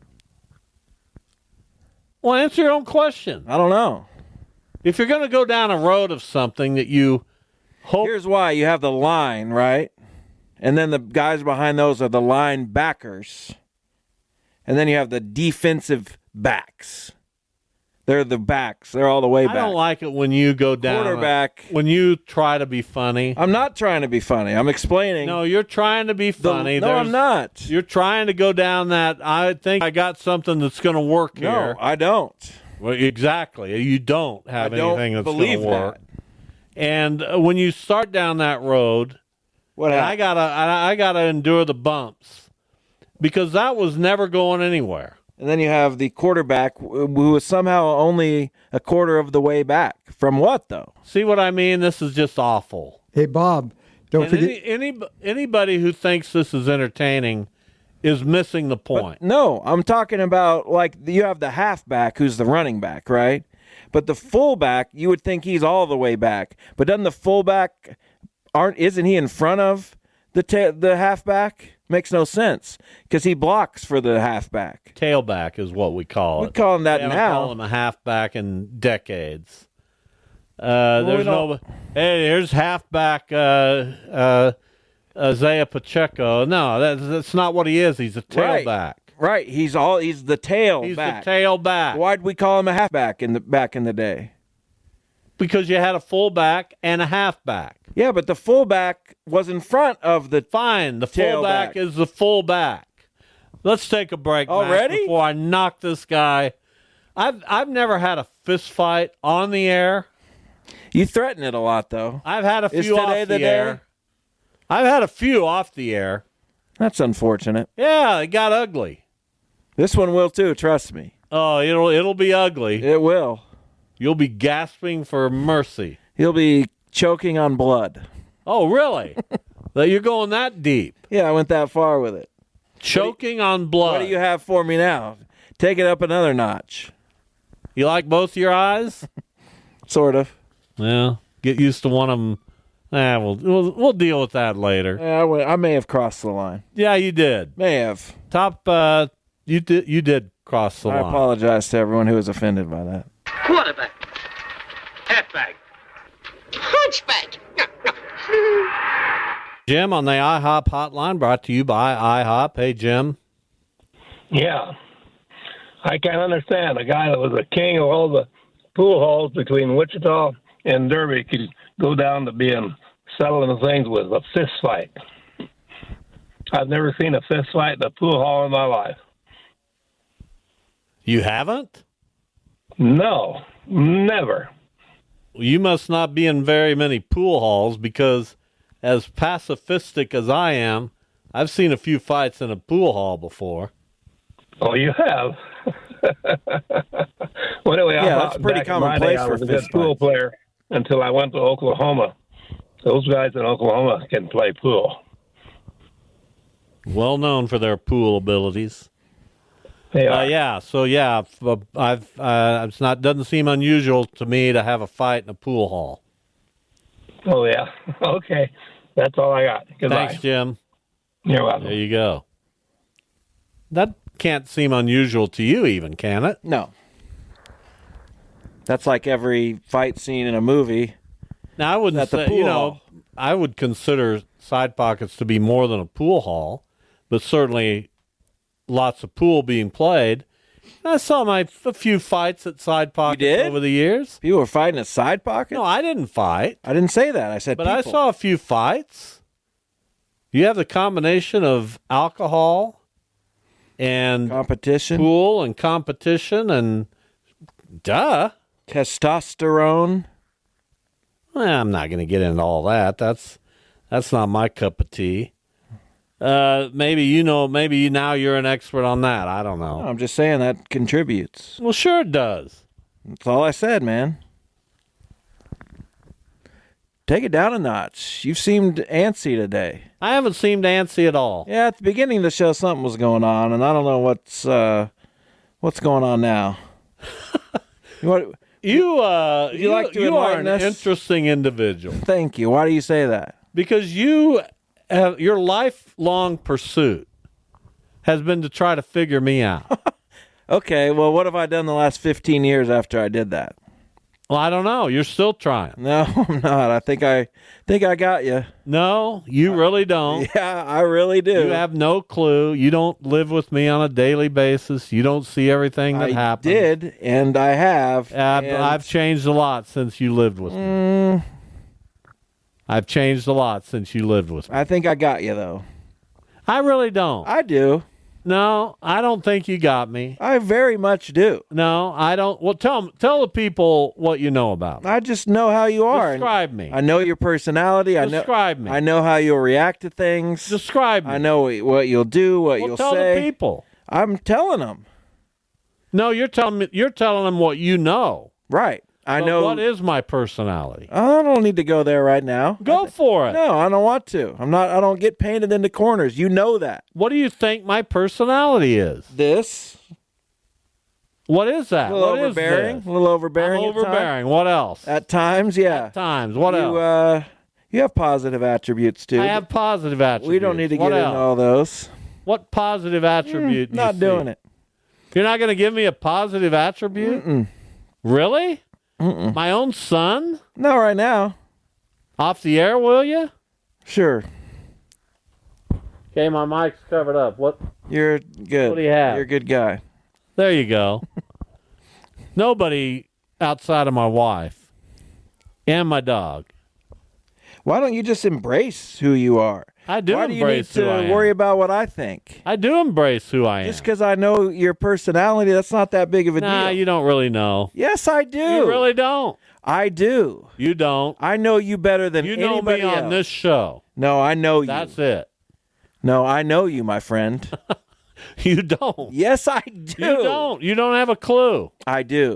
Well, answer your own question. I don't know. If you're going to go down a road of something that you hope... Here's why. You have the line, right? And then the guys behind those are the linebackers. And then you have the defensive backs. They're the backs. They're all the way back. I don't like it when you go down... Quarterback. When you try to be funny. I'm not trying to be funny. I'm explaining. No, you're trying to be funny. No, I'm not. You're trying to go down that, I think I got something that's going to work here. No, I don't. Well, exactly. You don't have anything that's going to work. That. And when you start down that road, I gotta endure the bumps because that was never going anywhere. And then you have the quarterback who is somehow only a quarter of the way back. From what, though? See what I mean? This is just awful. Hey, Bob, don't forget. Anybody who thinks this is entertaining is missing the point. But no, I'm talking about like you have the halfback who's the running back, right? But the fullback, you would think he's all the way back. But doesn't the fullback isn't he in front of the halfback? Makes no sense because he blocks for the halfback. Tailback is what we call it. We call him that now. We call him a halfback in decades. Here's halfback Isaiah Pacheco. No, that's not what he is. He's a tailback. Right. He's the tailback. He's the tailback. Why'd we call him a halfback back in the day? Because you had a fullback and a halfback. Yeah, but the fullback was in front of the Fine, the fullback is the fullback. Let's take a break already before I knock this guy. I've never had a fist fight on the air. You threaten it a lot, though. I've had a few off the air. I've had a few off the air. That's unfortunate. Yeah, it got ugly. This one will too, trust me. Oh, it'll be ugly. It will. You'll be gasping for mercy. He'll be choking on blood. Oh, really? You're going that deep? Yeah, I went that far with it. Choking on blood. What do you have for me now? Take it up another notch. You like both your eyes? Sort of. Yeah. Get used to one of them. We'll deal with that later. Yeah, I may have crossed the line. Yeah, you did. May have. You did cross the line. I apologize to everyone who was offended by that. Quarterback. Halfback. Hunchback. Jim on the IHOP hotline, brought to you by IHOP. Hey, Jim. Yeah. I can't understand a guy that was a king of all the pool halls between Wichita and Derby could go down to being settling things with a fist fight. I've never seen a fist fight in a pool hall in my life. You haven't? No, never. You must not be in very many pool halls because as pacifistic as I am, I've seen a few fights in a pool hall before. Oh, you have? Well, anyway, that's pretty commonplace for I was a good pool player until I went to Oklahoma. Those guys in Oklahoma can play pool. Well known for their pool abilities. Doesn't seem unusual to me to have a fight in a pool hall. Oh yeah, okay, that's all I got. Goodbye. Thanks, Jim. You're welcome. There you go. That can't seem unusual to you, even, can it? No. That's like every fight scene in a movie. Now I wouldn't say, I would consider Side Pockets to be more than a pool hall, but certainly lots of pool being played. I saw a few fights at Side Pockets over the years. You were fighting at Side Pockets? No, I didn't fight. I didn't say that. I said But I saw a few fights. You have the combination of alcohol and competition, pool and competition, and testosterone. Well, I'm not going to get into all that. That's not my cup of tea. Maybe now you're an expert on that. I don't know. No, I'm just saying that contributes. Well, sure it does. That's all I said, man. Take it down a notch. You seemed antsy today. I haven't seemed antsy at all. Yeah, at the beginning of the show, something was going on, and I don't know what's going on now. You are an interesting individual. Thank you. Why do you say that? Because your lifelong pursuit has been to try to figure me out. Okay, well, what have I done the last 15 years after I did that? Well, I don't know. You're still trying. No, I'm not. I think I got you. No, you really don't. Yeah, I really do. You have no clue. You don't live with me on a daily basis. You don't see everything that happens. I did, and I have. I've changed a lot since you lived with me. I've changed a lot since you lived with me. I think I got you, though. I really don't. I do. No, I don't think you got me. I very much do. No, I don't. Well, tell the people what you know about me. I just know how you are. Describe me. I know your personality. Describe me. I know how you'll react to things. Describe me. I know what you'll do, what you'll say. Tell the people. I'm telling them. No, you're telling them what you know. Right. I know. What is my personality? I don't need to go there right now. Go for it. No, I don't want to. I don't get painted into corners. You know that. What do you think my personality is? This. What is that? A little What overbearing. is this? A little overbearing. I'm overbearing. What else? At times, yeah. At times. What else? You have positive attributes too. I have positive attributes. We don't need to get into all those. What positive attribute? do you Not see? doing it. You're not going to give me a positive attribute? Mm-mm. Really? Mm-mm. My own son? Not right now. Off the air, will you? Sure. Okay, my mic's covered up. What? You're good. What do you have? You're a good guy. There you go. Nobody outside of my wife and my dog. Why don't you just embrace who you are? I do Why embrace do you who I need am. to worry about what I think? I do embrace who I am. Just because I know your personality, that's not that big of a Nah, deal. you don't really know. Yes, I do. You really don't. I do. You don't. I know you better than You know anybody me on else. this show. No, I know you. That's it. No, I know you, my friend. You don't. Yes, I do. You don't. You don't have a clue. I do.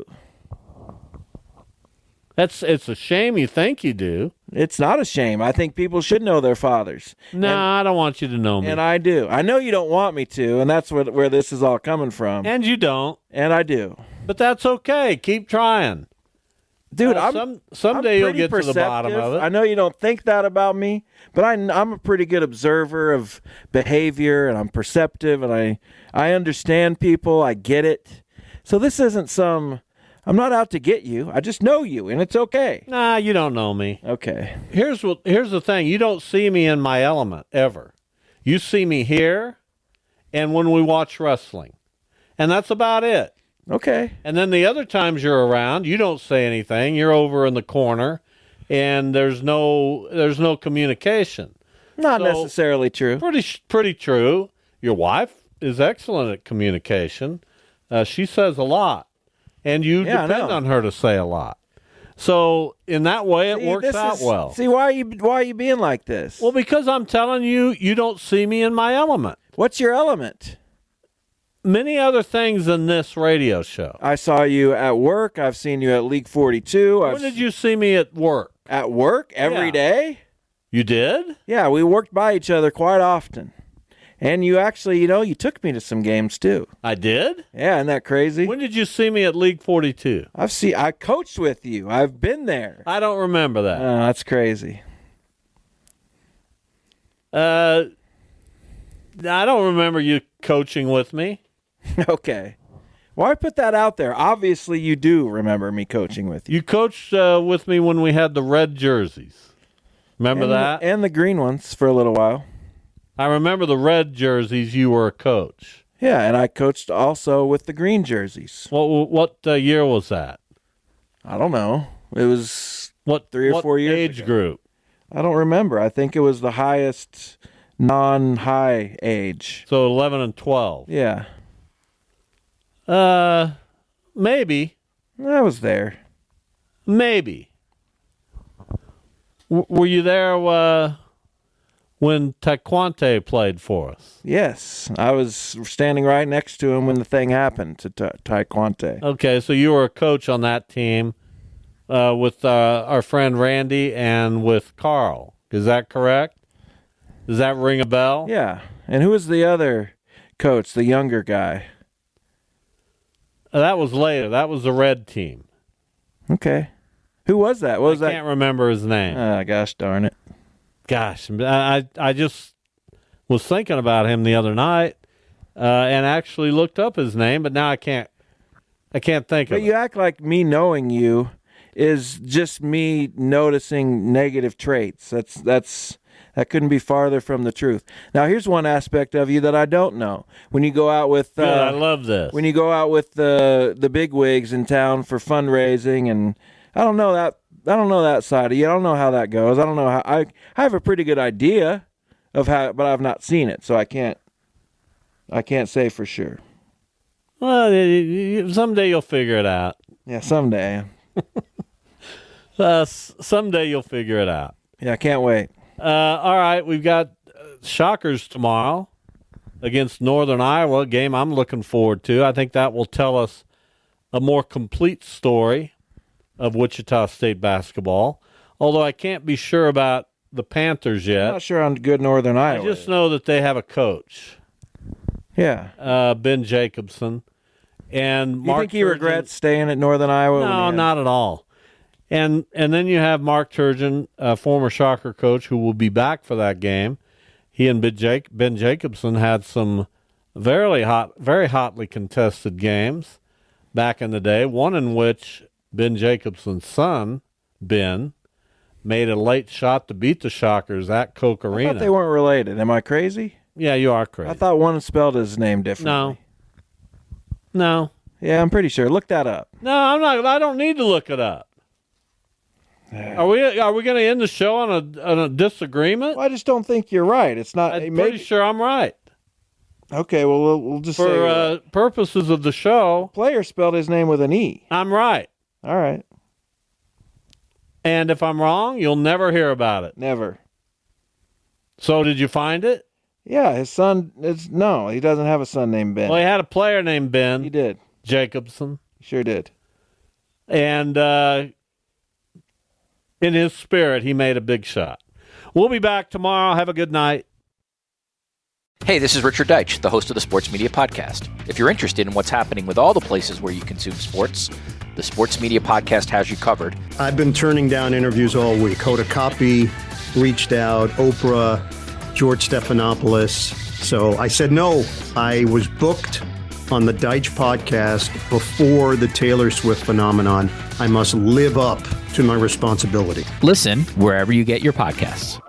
It's a shame you think you do. It's not a shame. I think people should know their fathers. No, I don't want you to know me. And I do. I know you don't want me to, and that's where this is all coming from. And you don't. And I do. But that's okay. Keep trying. Dude, someday I'm you'll pretty get to the bottom of it. I know you don't think that about me, but I'm a pretty good observer of behavior, and I'm perceptive, and I understand people. I get it. So this isn't I'm not out to get you. I just know you, and it's okay. Nah, you don't know me. Okay. Here's the thing. You don't see me in my element ever. You see me here and when we watch wrestling. And that's about it. Okay. And then the other times you're around, you don't say anything. You're over in the corner and there's no communication. Not necessarily true. Pretty true. Your wife is excellent at communication. She says a lot. And you depend on her to say a lot. So in that way, it works out well. See, why are you being like this? Well, because I'm telling you, you don't see me in my element. What's your element? Many other things than this radio show. I saw you at work. I've seen you at League 42. When did you see me at work? At work? Every day? You did? Yeah, we worked by each other quite often. And you actually, you took me to some games too. I did? Yeah, isn't that crazy? When did you see me at League 42? I coached with you. I've been there. I don't remember that. Oh, that's crazy. I don't remember you coaching with me. Okay. Well, I put that out there. Obviously, you do remember me coaching with you. You coached with me when we had the red jerseys. Remember that? And the green ones for a little while. I remember the red jerseys. You were a coach. Yeah, and I coached also with the green jerseys. What year was that? I don't know. It was 3 or 4 years age ago. Group? I don't remember. I think it was the highest non-high age. So 11 and 12. Yeah. Maybe. I was there. Maybe. Were you there when Taekwondo played for us? Yes. I was standing right next to him when the thing happened to Taekwondo. Okay, so you were a coach on that team with our friend Randy and with Carl. Is that correct? Does that ring a bell? Yeah. And who was the other coach, the younger guy? That was later. That was the red team. Okay. Who was that? What was that? I can't remember his name. Gosh darn it. Gosh, I just was thinking about him the other night and actually looked up his name, but now I can't think of it. But you act like me knowing you is just me noticing negative traits. That couldn't be farther from the truth. Now, here's one aspect of you that I don't know. When you go out with, Good, I love this. When you go out with the big wigs in town for fundraising, and I don't know that side of you. I don't know how that goes. I don't know how. I have a pretty good idea of how, but I've not seen it, so I can't say for sure. Well, someday you'll figure it out. Yeah, someday. Someday you'll figure it out. Yeah, I can't wait. All right, we've got Shockers tomorrow against Northern Iowa, a game I'm looking forward to. I think that will tell us a more complete story of Wichita State basketball, although I can't be sure about the Panthers yet. I'm not sure on good Northern Iowa. I just know that they have a coach. Yeah. Ben Jacobson. And you think he regrets staying at Northern Iowa? No, not at all. And then you have Mark Turgeon, a former Shocker coach, who will be back for that game. He and Ben Jacobson had some very hotly contested games back in the day, one in which Ben Jacobson's son, Ben, made a late shot to beat the Shockers at Koch Arena. I thought they weren't related. Am I crazy? Yeah, you are crazy. I thought one spelled his name differently. No. Yeah, I'm pretty sure. Look that up. No, I'm not. I don't need to look it up. Are we going to end the show on a disagreement? Well, I just don't think you're right. It's not. I'm pretty sure I'm right. Okay, well, we'll just say... For purposes of the show... Player spelled his name with an E. I'm right. All right. And if I'm wrong, you'll never hear about it. Never. So did you find it? Yeah, his son... No, he doesn't have a son named Ben. Well, he had a player named Ben. He did. Jacobson. He sure did. And in his spirit, he made a big shot. We'll be back tomorrow. Have a good night. Hey, this is Richard Deitch, the host of the Sports Media Podcast. If you're interested in what's happening with all the places where you consume sports, the Sports Media Podcast has you covered. I've been turning down interviews all week. Hoda Kotb reached out, Oprah, George Stephanopoulos. So I said no. I was booked on the Deitch Podcast before the Taylor Swift phenomenon. I must live up to my responsibility. Listen wherever you get your podcasts.